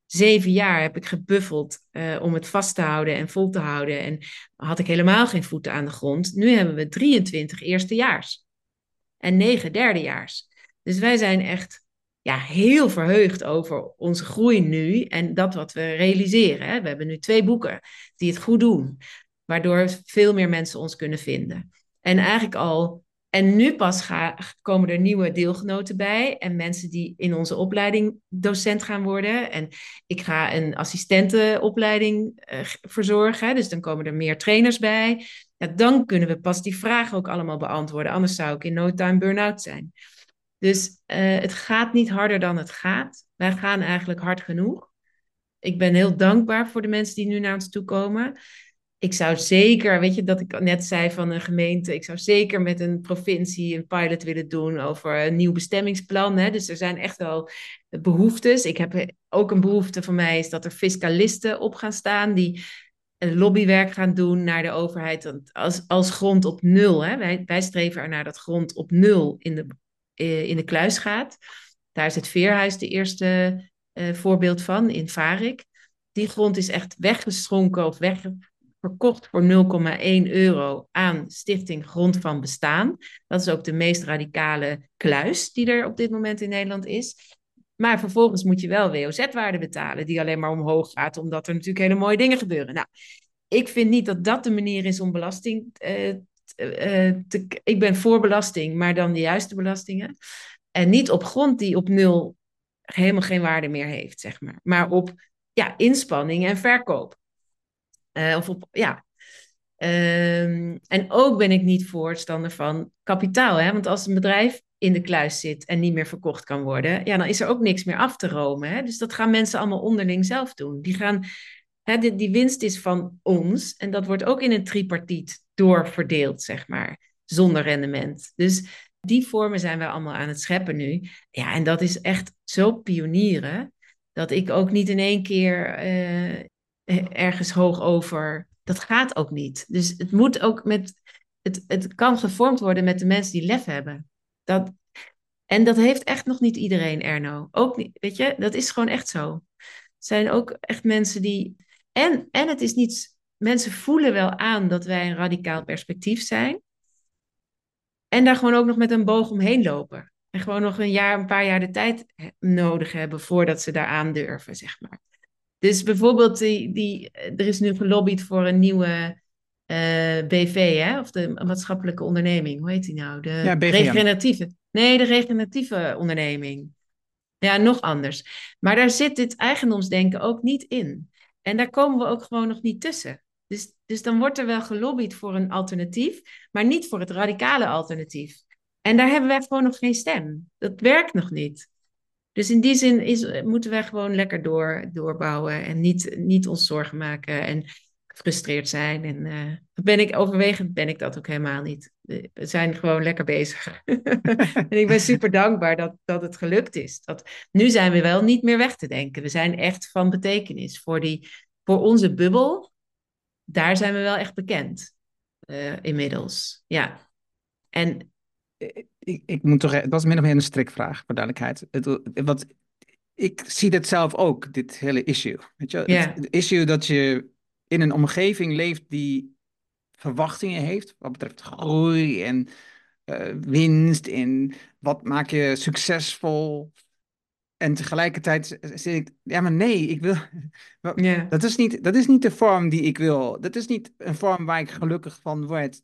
zeven jaar heb ik gebuffeld uh, om het vast te houden en vol te houden. En had ik helemaal geen voeten aan de grond. Nu hebben we drieëntwintig eerstejaars en negen derdejaars. Dus wij zijn echt ja, heel verheugd over onze groei nu en dat wat we realiseren. Hè. We hebben nu twee boeken die het goed doen, waardoor veel meer mensen ons kunnen vinden. En eigenlijk al, en nu pas ga, komen er nieuwe deelgenoten bij en mensen die in onze opleiding docent gaan worden. En ik ga een assistentenopleiding uh, verzorgen, dus dan komen er meer trainers bij. Ja, dan kunnen we pas die vragen ook allemaal beantwoorden. Anders zou ik in no time burn-out zijn. Dus uh, het gaat niet harder dan het gaat. Wij gaan eigenlijk hard genoeg. Ik ben heel dankbaar voor de mensen die nu naar ons toe komen. Ik zou zeker, weet je, dat ik net zei van een gemeente, ik zou zeker met een provincie een pilot willen doen over een nieuw bestemmingsplan. Hè. Dus er zijn echt wel behoeftes. Ik heb ook een behoefte van mij is dat er fiscalisten op gaan staan die lobbywerk gaan doen naar de overheid als, als grond op nul. Hè. Wij, wij streven ernaar dat grond op nul in de, in de kluis gaat. Daar is het Veerhuis de eerste uh, voorbeeld van, in Varik. Die grond is echt weggeschonken of weg, verkocht voor nul komma één euro aan Stichting Grond van Bestaan. Dat is ook de meest radicale kluis die er op dit moment in Nederland is. Maar vervolgens moet je wel W O Z-waarde betalen, die alleen maar omhoog gaat, omdat er natuurlijk hele mooie dingen gebeuren. Nou, ik vind niet dat dat de manier is om belasting uh, uh, te... Ik ben voor belasting, maar dan de juiste belastingen. En niet op grond die op nul helemaal geen waarde meer heeft, zeg maar. Maar op ja, inspanning en verkoop. Uh, of op, ja... Um, en ook ben ik niet voorstander van kapitaal. Hè? Want als een bedrijf in de kluis zit en niet meer verkocht kan worden, ja, dan is er ook niks meer af te romen. Hè? Dus dat gaan mensen allemaal onderling zelf doen. Die, gaan, hè, die, die winst is van ons en dat wordt ook in een tripartiet doorverdeeld, zeg maar, zonder rendement. Dus die vormen zijn wij allemaal aan het scheppen nu. Ja, en dat is echt zo pionieren, dat ik ook niet in één keer uh, ergens hoog over... Dat gaat ook niet. Dus het moet ook met... Het, het kan gevormd worden met de mensen die lef hebben. Dat, en dat heeft echt nog niet iedereen, Erno. Ook niet, weet je, dat is gewoon echt zo. Het zijn ook echt mensen die... En, en het is niet... Mensen voelen wel aan dat wij een radicaal perspectief zijn. En daar gewoon ook nog met een boog omheen lopen. En gewoon nog een jaar, een paar jaar de tijd nodig hebben voordat ze daar aandurven, zeg maar. Dus bijvoorbeeld, die, die, er is nu gelobbyd voor een nieuwe uh, B V, hè? Of de maatschappelijke onderneming. Hoe heet die nou? De ja, B G M. regeneratieve. Nee, de regeneratieve onderneming. Ja, nog anders. Maar daar zit dit eigendomsdenken ook niet in. En daar komen we ook gewoon nog niet tussen. Dus, dus dan wordt er wel gelobbyd voor een alternatief, maar niet voor het radicale alternatief. En daar hebben wij gewoon nog geen stem. Dat werkt nog niet. Dus in die zin is, moeten wij gewoon lekker door, doorbouwen en niet, niet ons zorgen maken en gefrustreerd zijn. En uh, ben ik, overwegend ben ik dat ook helemaal niet. We zijn gewoon lekker bezig. En ik ben super dankbaar dat, dat het gelukt is. Dat, nu zijn we wel niet meer weg te denken. We zijn echt van betekenis voor, die, voor onze bubbel. Daar zijn we wel echt bekend uh, inmiddels. Ja. En... Ik, ik moet toch, het was min of meer een strikvraag, voor duidelijkheid. Het, wat, ik zie dit zelf ook, dit hele issue. Weet je? Yeah. Het, het issue dat je in een omgeving leeft die verwachtingen heeft, wat betreft groei en uh, winst en wat maak je succesvol. En tegelijkertijd zeg ik, ja maar nee, ik wil... Yeah. Dat is niet, dat is niet de vorm die ik wil. Dat is niet een vorm waar ik gelukkig van word.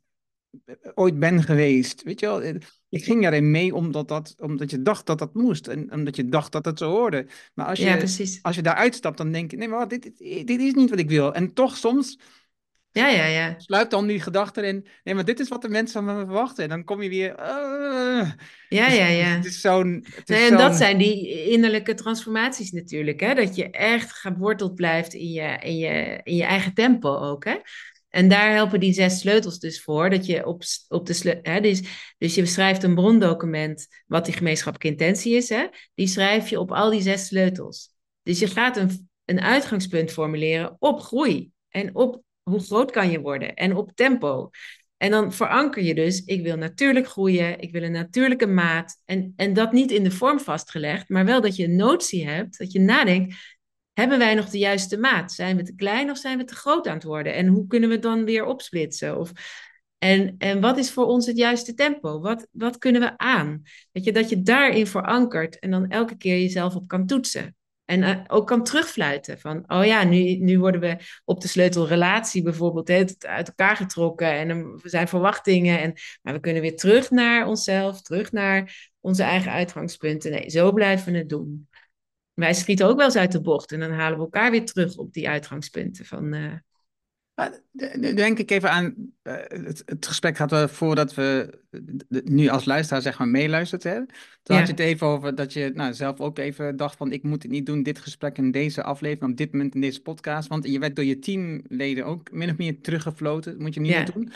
Ooit ben geweest, weet je wel. Ik ging daarin mee omdat, dat, omdat je dacht dat dat moest en omdat je dacht dat het zo hoorde. Maar als je, ja, precies. als je daar uitstapt, dan denk je, nee, maar dit, dit, dit is niet wat ik wil. En toch soms ja, ja, ja. sluipt dan die gedachte erin, nee, maar dit is wat de mensen van me verwachten. En dan kom je weer... Uh, ja, dus, ja, ja. Het is zo'n... Het is nee, en zo'n... dat zijn die innerlijke transformaties natuurlijk, hè? Dat je echt geworteld blijft in je, in je, in je eigen tempo ook, hè? En daar helpen die zes sleutels dus voor, dat je op, op de sleutel, hè, dus, dus je beschrijft een brondocument, wat die gemeenschappelijke intentie is, hè, die schrijf je op al die zes sleutels. Dus je gaat een, een uitgangspunt formuleren op groei en op hoe groot kan je worden en op tempo. En dan veranker je dus, ik wil natuurlijk groeien, ik wil een natuurlijke maat en, en dat niet in de vorm vastgelegd, maar wel dat je een notie hebt, dat je nadenkt, hebben wij nog de juiste maat? Zijn we te klein of zijn we te groot aan het worden? En hoe kunnen we het dan weer opsplitsen? Of, en, en wat is voor ons het juiste tempo? Wat, wat kunnen we aan? Weet je, dat je daarin verankert en dan elke keer jezelf op kan toetsen. En uh, ook kan terugfluiten van, oh ja, nu, nu worden we op de sleutelrelatie bijvoorbeeld he, uit elkaar getrokken en er zijn verwachtingen. En, maar we kunnen weer terug naar onszelf, terug naar onze eigen uitgangspunten. Nee, zo blijven we het doen. Wij schieten ook wel eens uit de bocht en dan halen we elkaar weer terug op die uitgangspunten van... Uh... Maar nu denk ik even aan, uh, het, het gesprek hadden we voordat we de, nu als luisteraar zeg maar meeluisterd hebben. Toen Ja. had je het even over dat je nou, zelf ook even dacht van ik moet het niet doen, dit gesprek in deze aflevering, op dit moment in deze podcast. Want je werd door je teamleden ook min of meer teruggefloten, moet je niet Ja. meer doen.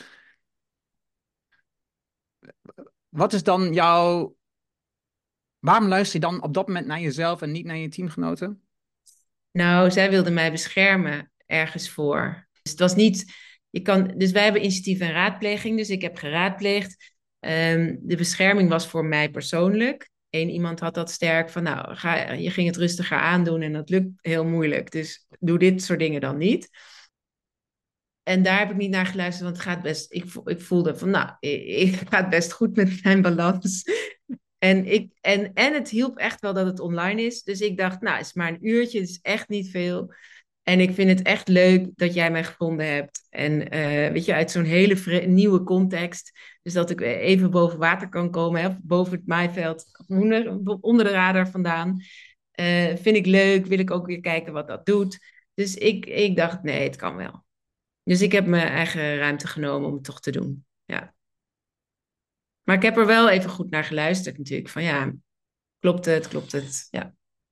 Wat is dan jouw... Waarom luister je dan op dat moment naar jezelf en niet naar je teamgenoten? Nou, zij wilde mij beschermen ergens voor. Dus het was niet... Je kan, dus wij hebben initiatief en raadpleging, dus ik heb geraadpleegd. Um, de bescherming was voor mij persoonlijk. Eén iemand had dat sterk van, nou, ga, je ging het rustiger aandoen en dat lukt heel moeilijk. Dus doe dit soort dingen dan niet. En daar heb ik niet naar geluisterd, want het gaat best... Ik, ik voelde van, nou, het gaat best goed met mijn balans. En, ik, en, en het hielp echt wel dat het online is. Dus ik dacht, nou, het is maar een uurtje, het is echt niet veel. En ik vind het echt leuk dat jij mij gevonden hebt. En uh, weet je, uit zo'n hele vre- nieuwe context. Dus dat ik even boven water kan komen, hè, boven het maaiveld, onder, onder de radar vandaan. Uh, vind ik leuk, wil ik ook weer kijken wat dat doet. Dus ik, ik dacht, nee, het kan wel. Dus ik heb mijn eigen ruimte genomen om het toch te doen. Ja. Maar ik heb er wel even goed naar geluisterd natuurlijk. Van ja, klopt het, klopt het, ja.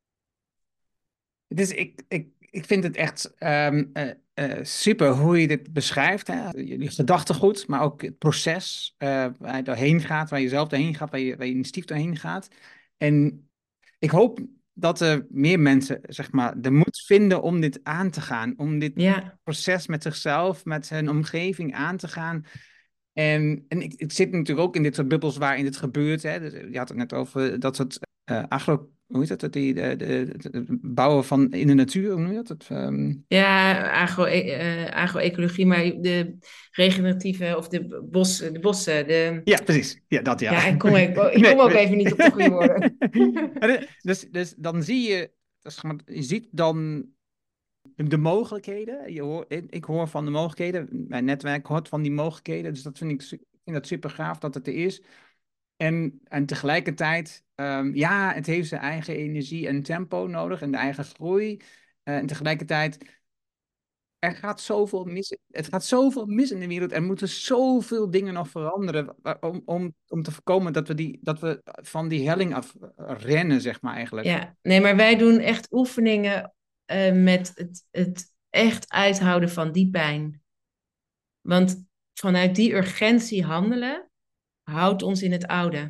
Dus ik, ik, ik vind het echt um, uh, uh, super hoe je dit beschrijft. Hè? Je, je gedachtegoed, maar ook het proces uh, waar je doorheen gaat, waar je zelf doorheen gaat, waar je, waar je initiatief doorheen gaat. En ik hoop dat er meer mensen, zeg maar, de moed vinden om dit aan te gaan. Om dit Ja. proces met zichzelf, met hun omgeving aan te gaan. En, en ik, ik zit natuurlijk ook in dit soort bubbels waarin dit gebeurt. Hè? Dus je had het net over dat soort uh, agro... Hoe heet dat? Die, de, de, de, de bouwen van in de natuur, hoe noem je dat? Het, um... Ja, agro, uh, agro-ecologie, maar de regeneratieve of de, bos, de bossen. De... Ja, precies. Ja, dat ja. Ja, ik kom, ik, ik kom nee, ook nee. even niet op de goede woorden. dus, dus dan zie je, je ziet dan de mogelijkheden. Je hoor, ik hoor van de mogelijkheden. Mijn netwerk hoort van die mogelijkheden. Dus dat vind ik, ik vind dat super gaaf dat het er is. En, en tegelijkertijd, um, ja, het heeft zijn eigen energie en tempo nodig en de eigen groei. Uh, en tegelijkertijd, er gaat zoveel mis. Het gaat zoveel mis in de wereld. Er moeten zoveel dingen nog veranderen om, om, om te voorkomen dat we, die, dat we van die helling af rennen, zeg maar eigenlijk. Ja, nee, maar wij doen echt oefeningen uh, met het, het echt uithouden van die pijn. Want vanuit die urgentie handelen houdt ons in het oude.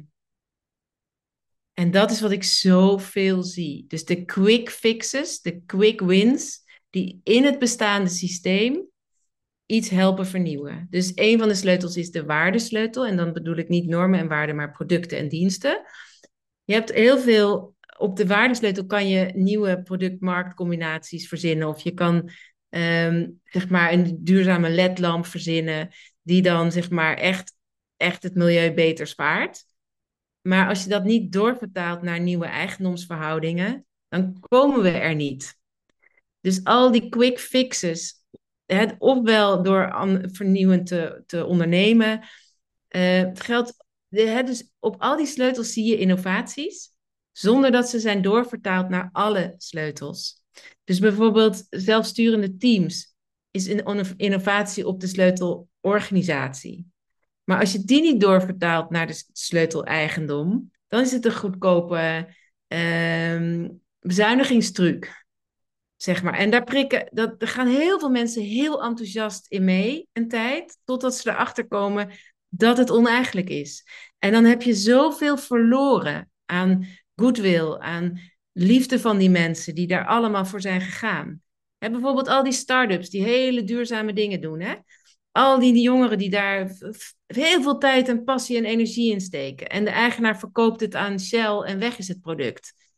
En dat is wat ik zoveel zie. Dus de quick fixes, de quick wins, die in het bestaande systeem iets helpen vernieuwen. Dus een van de sleutels is de waardesleutel. En dan bedoel ik niet normen en waarden, maar producten en diensten. Je hebt heel veel... Op de waardesleutel kan je nieuwe product-marktcombinaties verzinnen. Of je kan um, zeg maar een duurzame L E D-lamp verzinnen die dan zeg maar echt, echt het milieu beter spaart. Maar als je dat niet doorvertaalt naar nieuwe eigendomsverhoudingen, dan komen we er niet. Dus al die quick fixes, het, ofwel door an, vernieuwend te, te ondernemen, uh, het geldt, de, dus op al die sleutels zie je innovaties, zonder dat ze zijn doorvertaald naar alle sleutels. Dus bijvoorbeeld zelfsturende teams is een innovatie op de sleutel organisatie. Maar als je die niet doorvertaalt naar de sleuteleigendom, dan is het een goedkope uh, bezuinigingstruc, zeg maar. En daar, prikken, dat, er gaan heel veel mensen heel enthousiast in mee, een tijd, totdat ze erachter komen dat het oneigenlijk is. En dan heb je zoveel verloren aan goodwill, aan liefde van die mensen die daar allemaal voor zijn gegaan. Hè, bijvoorbeeld al die start-ups die hele duurzame dingen doen, hè? Al die, die jongeren die daar heel veel tijd en passie en energie in steken. En de eigenaar verkoopt het aan Shell en weg is het product.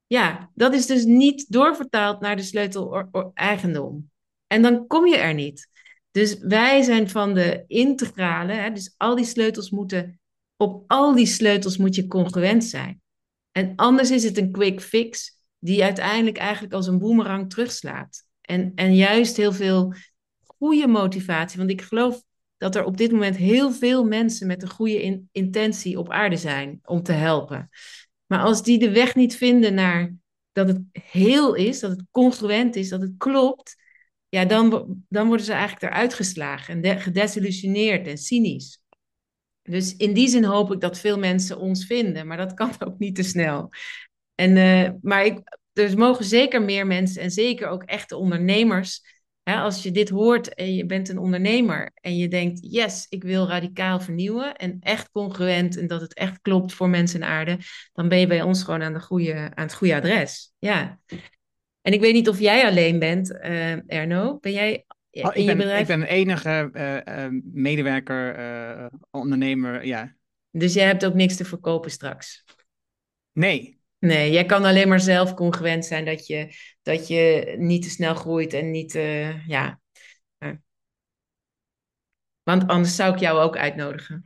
Ja, dat is dus niet doorvertaald naar de sleutel-eigendom. En dan kom je er niet. Dus wij zijn van de integrale, hè, dus al die sleutels moeten, op al die sleutels moet je congruent zijn. En anders is het een quick fix die uiteindelijk eigenlijk als een boemerang terugslaat. En, en juist heel veel goede motivatie, want ik geloof dat er op dit moment heel veel mensen met een goede in- intentie op aarde zijn om te helpen. Maar als die de weg niet vinden naar dat het heel is, dat het congruent is, dat het klopt, ja, dan, wo- dan worden ze eigenlijk eruit geslagen en de- gedesillusioneerd en cynisch. Dus in die zin hoop ik dat veel mensen ons vinden, maar dat kan ook niet te snel. En, eh, maar ik, er mogen zeker meer mensen en zeker ook echte ondernemers. Hè, als je dit hoort en je bent een ondernemer en je denkt, yes, ik wil radicaal vernieuwen en echt congruent en dat het echt klopt voor mensen en aarde, dan ben je bij ons gewoon aan, de goede, aan het goede adres. Ja. En ik weet niet of jij alleen bent, eh, Erno. Ben jij Oh, ik in je ben, ik bedrijf? ben de enige eh, eh, medewerker, eh, ondernemer, ja. Dus jij hebt ook niks te verkopen straks. Nee. Nee, jij kan alleen maar zelf congruent zijn dat je, dat je niet te snel groeit en niet, eh, ja. eh. Want anders zou ik jou ook uitnodigen.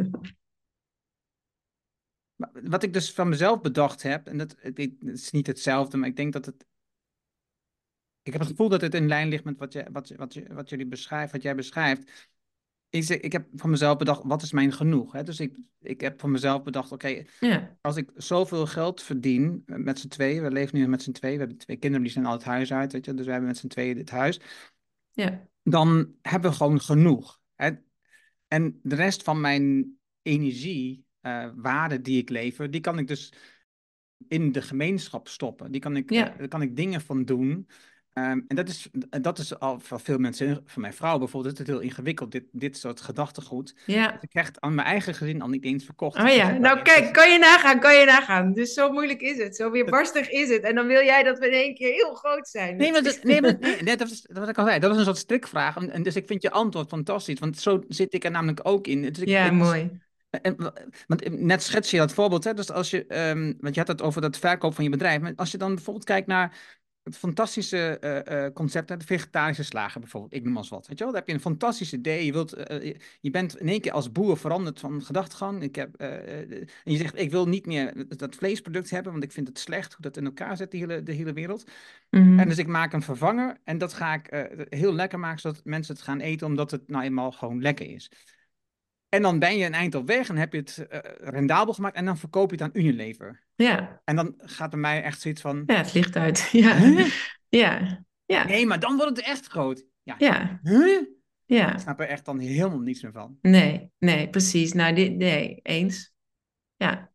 Maar wat ik dus van mezelf bedacht heb, en dat, het, het is niet hetzelfde, maar ik denk dat het. Ik heb het gevoel dat het in lijn ligt met wat, je, wat, je- wat, je, wat jullie beschrijft, wat jij beschrijft. Ik, zeg, ik heb van mezelf bedacht, wat is mijn genoeg? Hè? Dus ik, ik heb van mezelf bedacht, oké, Ja, als ik zoveel geld verdien eh, met z'n tweeën, we leven nu met z'n tweeën, we hebben twee kinderen, die zijn al het huis uit, weet je, dus we hebben met z'n tweeën dit huis, ja, dan hebben we gewoon genoeg. Hè? En de rest van mijn energie, eh, waarde die ik lever, die kan ik dus in de gemeenschap stoppen. Die kan ik, eh, ja, daar kan ik dingen van doen. Ehm, en dat is, dat is al voor veel mensen, voor mijn vrouw bijvoorbeeld, is het heel ingewikkeld, dit, dit soort gedachtegoed. Dus ja. ik krijg het aan mijn eigen gezin al niet eens verkocht. Oh Ik ja, zeg wel nou eens, kijk, dus, kan je nagaan, kan je nagaan. Dus zo moeilijk is het, zo dat- weerbarstig is het. En dan wil jij dat we in één keer heel groot zijn. nee, Het maar, dat, is- nee, maar nee, nee, dat is wat ik al zei. Dat is een soort strikvraag. En, en dus ik vind je antwoord fantastisch, want zo zit ik er namelijk ook in. Dus ik, Ja, ik, mooi. En, wa- want net schets je dat voorbeeld, hè? Dus als je, ehm, want je had het over dat verkoop van je bedrijf, maar als je dan bijvoorbeeld kijkt naar het fantastische eh, eh, concept, hè, de vegetarische slager bijvoorbeeld, ik noem als wat, weet je wel? Dan heb je een fantastisch idee, je, wilt, eh, je, je bent in één keer als boer veranderd van gedachtegang. Ik heb, eh, eh, en je zegt, ik wil niet meer dat vleesproduct hebben, want ik vind het slecht hoe dat in elkaar zit, de hele, de hele wereld. En Mhm. dus ik maak een vervanger en dat ga ik eh, heel lekker maken, zodat mensen het gaan eten, omdat het nou eenmaal gewoon lekker is. En dan ben je een eind op weg en heb je het eh, rendabel gemaakt en dan verkoop je het aan Unilever. Ja, En dan gaat bij mij echt zoiets van, ja, het licht uit. Ja, huh? ja, ja, Nee, maar dan wordt het echt groot. Ja, ja, huh? Ik ja. snap er echt dan helemaal niets meer van. Nee, nee, precies. Nou, dit, nee, eens. Ja,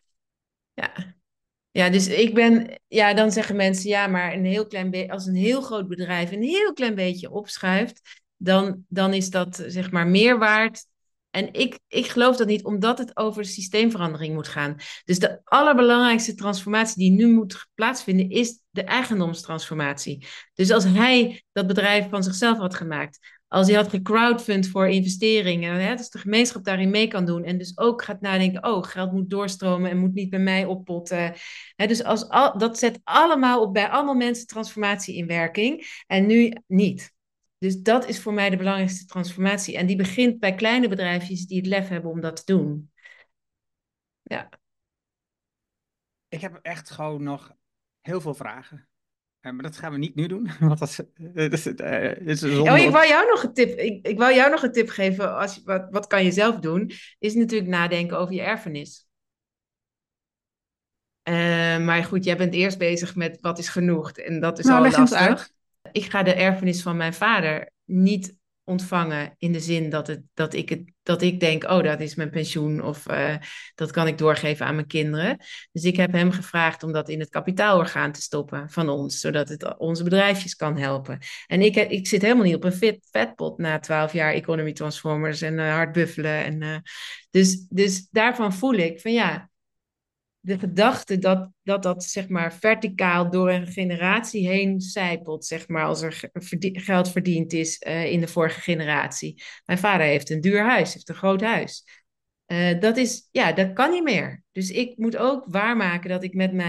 ja. Ja, dus ik ben, ja, dan zeggen mensen, ja, maar een heel klein beetje, als een heel groot bedrijf een heel klein beetje opschuift, dan, dan is dat zeg maar meer waard. En ik, ik geloof dat niet, omdat het over systeemverandering moet gaan. Dus de allerbelangrijkste transformatie die nu moet plaatsvinden, is de eigendomstransformatie. Dus als hij dat bedrijf van zichzelf had gemaakt, als hij had gecrowdfund voor investeringen, hè, dus de gemeenschap daarin mee kan doen en dus ook gaat nadenken, oh, geld moet doorstromen en moet niet bij mij oppotten. Hè, dus als al, dat zet allemaal op bij allemaal mensen transformatie in werking en nu niet. Dus dat is voor mij de belangrijkste transformatie. En die begint bij kleine bedrijfjes die het lef hebben om dat te doen. Ja. Ik heb echt gewoon nog heel veel vragen. Eh, maar dat gaan we niet nu doen, want dat is, eh, dat is, eh, dat is een Oh, zonde. ik op- wou jou nog een tip. Ik, ik wou jou nog een tip geven. Als je, wat, wat kan je zelf doen? Is natuurlijk nadenken over je erfenis. Eh, maar goed, jij bent eerst bezig met wat is genoeg. En dat is Nou, al leg eens lastig. uit. Ik ga de erfenis van mijn vader niet ontvangen in de zin dat, het, dat, ik, het, dat ik denk, oh, dat is mijn pensioen of uh, dat kan ik doorgeven aan mijn kinderen. Dus ik heb hem gevraagd om dat in het kapitaalorgaan te stoppen van ons, zodat het onze bedrijfjes kan helpen. En ik, ik zit helemaal niet op een vet, vetpot na twaalf jaar Economy Transformers en uh, hard buffelen. En, uh, dus, dus daarvan voel ik van ja, de gedachte dat, dat dat zeg maar verticaal door een generatie heen zijpelt, zeg maar, als er verdien, geld verdiend is uh, in de vorige generatie. Mijn vader heeft een duur huis, heeft een groot huis. Uh, dat is, ja, dat kan niet meer. Dus ik moet ook waarmaken dat ik met mijn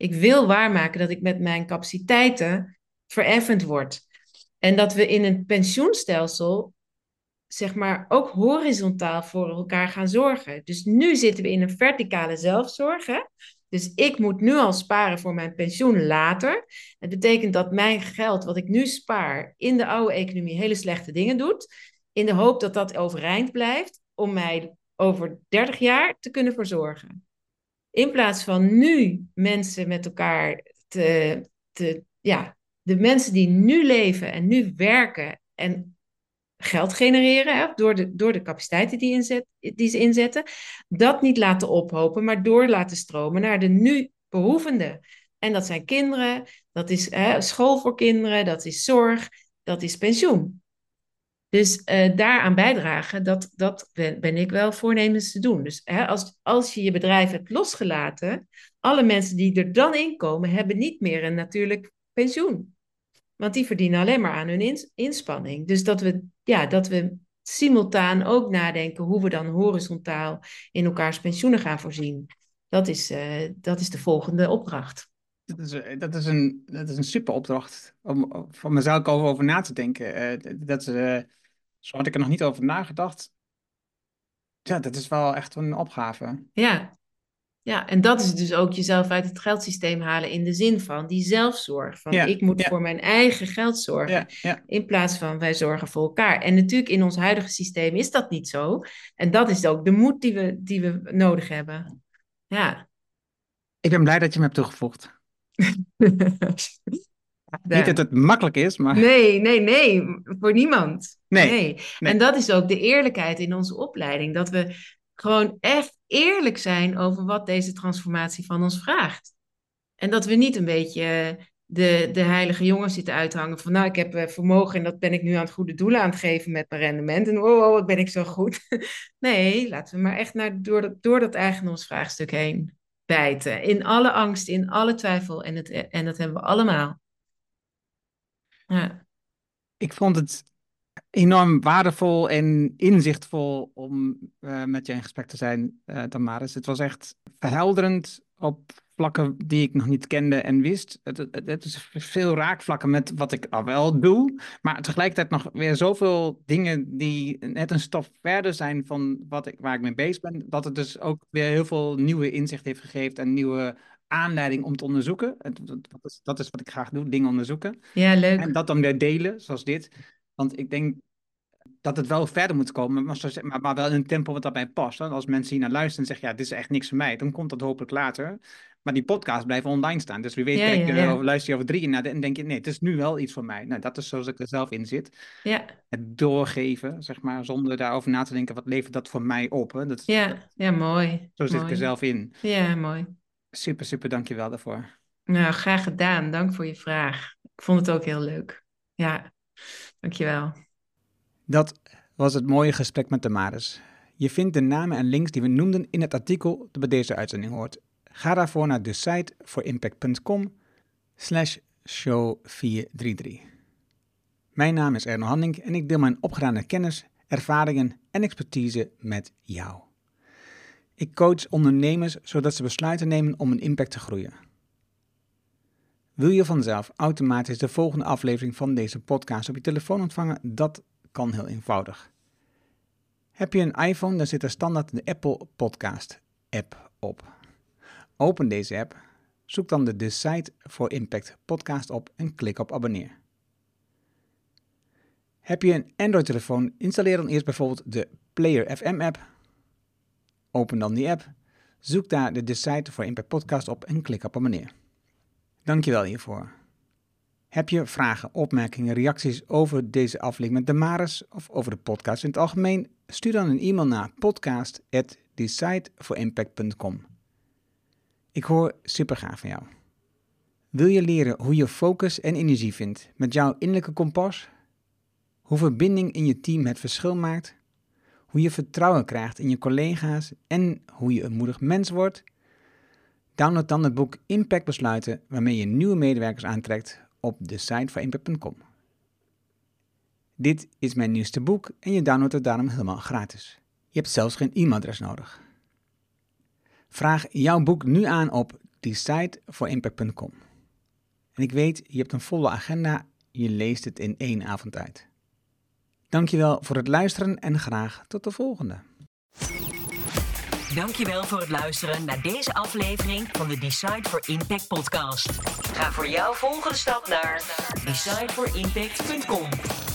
Ik wil waarmaken dat ik met mijn capaciteiten vereffend word. En dat we in een pensioenstelsel, zeg maar, ook horizontaal voor elkaar gaan zorgen. Dus nu zitten we in een verticale zelfzorg. Hè? Dus ik moet nu al sparen voor mijn pensioen later. Het betekent dat mijn geld, wat ik nu spaar, in de oude economie hele slechte dingen doet. In de hoop dat dat overeind blijft om mij over dertig jaar te kunnen verzorgen. In plaats van nu mensen met elkaar te, te ja, de mensen die nu leven en nu werken en geld genereren, hè, door, de, door de capaciteiten die, inzet, die ze inzetten, dat niet laten ophopen, maar door laten stromen naar de nu behoevenden. En dat zijn kinderen, dat is hè, school voor kinderen, dat is zorg, dat is pensioen. Dus uh, daaraan bijdragen, dat, dat ben, ben ik wel voornemens te doen. Dus hè, als, als je je bedrijf hebt losgelaten, alle mensen die er dan in komen, hebben niet meer een natuurlijk pensioen. Want die verdienen alleen maar aan hun ins- inspanning. Dus dat we, ja, dat we simultaan ook nadenken hoe we dan horizontaal in elkaars pensioenen gaan voorzien. Dat is, uh, dat is de volgende opdracht. Dat is, dat is, een, dat is een super opdracht om voor mezelf ook over, over na te denken. Uh, dat, uh, zo had ik er nog niet over nagedacht. Ja, dat is wel echt een opgave. Ja. Ja, en dat is dus ook jezelf uit het geldsysteem halen in de zin van die zelfzorg. Van Ja, ik moet ja, voor mijn eigen geld zorgen ja, ja. in plaats van wij zorgen voor elkaar. En natuurlijk in ons huidige systeem is dat niet zo. En dat is ook de moed die we, die we nodig hebben. Ja. Ik ben blij dat je me hebt toegevoegd. Niet dat De- het makkelijk is, maar Nee, nee, nee, voor niemand. nee, Nee. En nee. dat is ook de eerlijkheid in onze opleiding. Dat we gewoon echt eerlijk zijn over wat deze transformatie van ons vraagt. En dat we niet een beetje de, de heilige jongens zitten uithangen van nou, ik heb eh, vermogen en dat ben ik nu aan het goede doelen aan het geven met mijn rendement. En oh, oh wat ben ik zo goed. Nee, laten we maar echt naar, door, dat, door dat eigendomsvraagstuk heen bijten. In alle angst, in alle twijfel. En, het, en dat hebben we allemaal. Ja, Ik vond het enorm waardevol en inzichtvol om uh, met je in gesprek te zijn, uh, Damaris. Het was echt verhelderend op vlakken die ik nog niet kende en wist. Het, het, het is veel raakvlakken met wat ik al wel doe, maar tegelijkertijd nog weer zoveel dingen die net een stap verder zijn van wat ik, waar ik mee bezig ben, dat het dus ook weer heel veel nieuwe inzicht heeft gegeven en nieuwe aanleiding om te onderzoeken. Dat, dat, is, dat is wat ik graag doe, dingen onderzoeken. ja En leuk. dat dan weer delen, zoals dit. Want ik denk dat het wel verder moet komen, maar, zo, maar, maar wel in een tempo wat daarbij past. Hè? Als mensen hier naar luisteren en zeggen, ja, dit is echt niks voor mij, dan komt dat hopelijk later. Maar die podcast blijven online staan. Dus wie weet, Ja, kijk, ja, uh, ja. of luister je over drie jaar naar de, en denk je, nee, het is nu wel iets voor mij. Nou, dat is zoals ik er zelf in zit. Ja, Het doorgeven, zeg maar, zonder daarover na te denken, wat levert dat voor mij op? Hè? Dat, dat, ja, ja, mooi. zo zit ik er Mooi. zelf in. Ja, mooi. Super, super, dankjewel daarvoor. Nou, graag gedaan. Dank voor je vraag. Ik vond het ook heel leuk. Ja, dankjewel. Dat was het mooie gesprek met Damaris. Je vindt de namen en links die we noemden in het artikel dat bij deze uitzending hoort. Ga daarvoor naar de site voor impact punt com slash show vierhonderddraaiendertig. Mijn naam is Erno Hanning en ik deel mijn opgedane kennis, ervaringen en expertise met jou. Ik coach ondernemers zodat ze besluiten nemen om een impact te groeien. Wil je vanzelf automatisch de volgende aflevering van deze podcast op je telefoon ontvangen? Dat kan heel eenvoudig. Heb je een iPhone, dan zit er standaard de Apple Podcast app op. Open deze app, zoek dan de Decide for Impact podcast op en klik op abonneer. Heb je een Android-telefoon, installeer dan eerst bijvoorbeeld de Player F M app. Open dan die app, zoek daar de Decide for Impact podcast op en klik op abonneer. Dankjewel hiervoor. Heb je vragen, opmerkingen, reacties over deze aflevering met Damaris of over de podcast in het algemeen? Stuur dan een e-mail naar podcast at decide for impact punt com. Ik hoor super graag van jou. Wil je leren hoe je focus en energie vindt met jouw innerlijke kompas? Hoe verbinding in je team het verschil maakt? Hoe je vertrouwen krijgt in je collega's en hoe je een moedig mens wordt? Download dan het boek Impact Besluiten waarmee je nieuwe medewerkers aantrekt op de site van impact punt com. Dit is mijn nieuwste boek en je downloadt het daarom helemaal gratis. Je hebt zelfs geen e-mailadres nodig. Vraag jouw boek nu aan op decide for impact punt com. En ik weet, je hebt een volle agenda, je leest het in één avond uit. Dankjewel voor het luisteren en graag tot de volgende. Dankjewel voor het luisteren naar deze aflevering van de Decide for Impact podcast. Ga voor jouw volgende stap naar decide for impact punt com.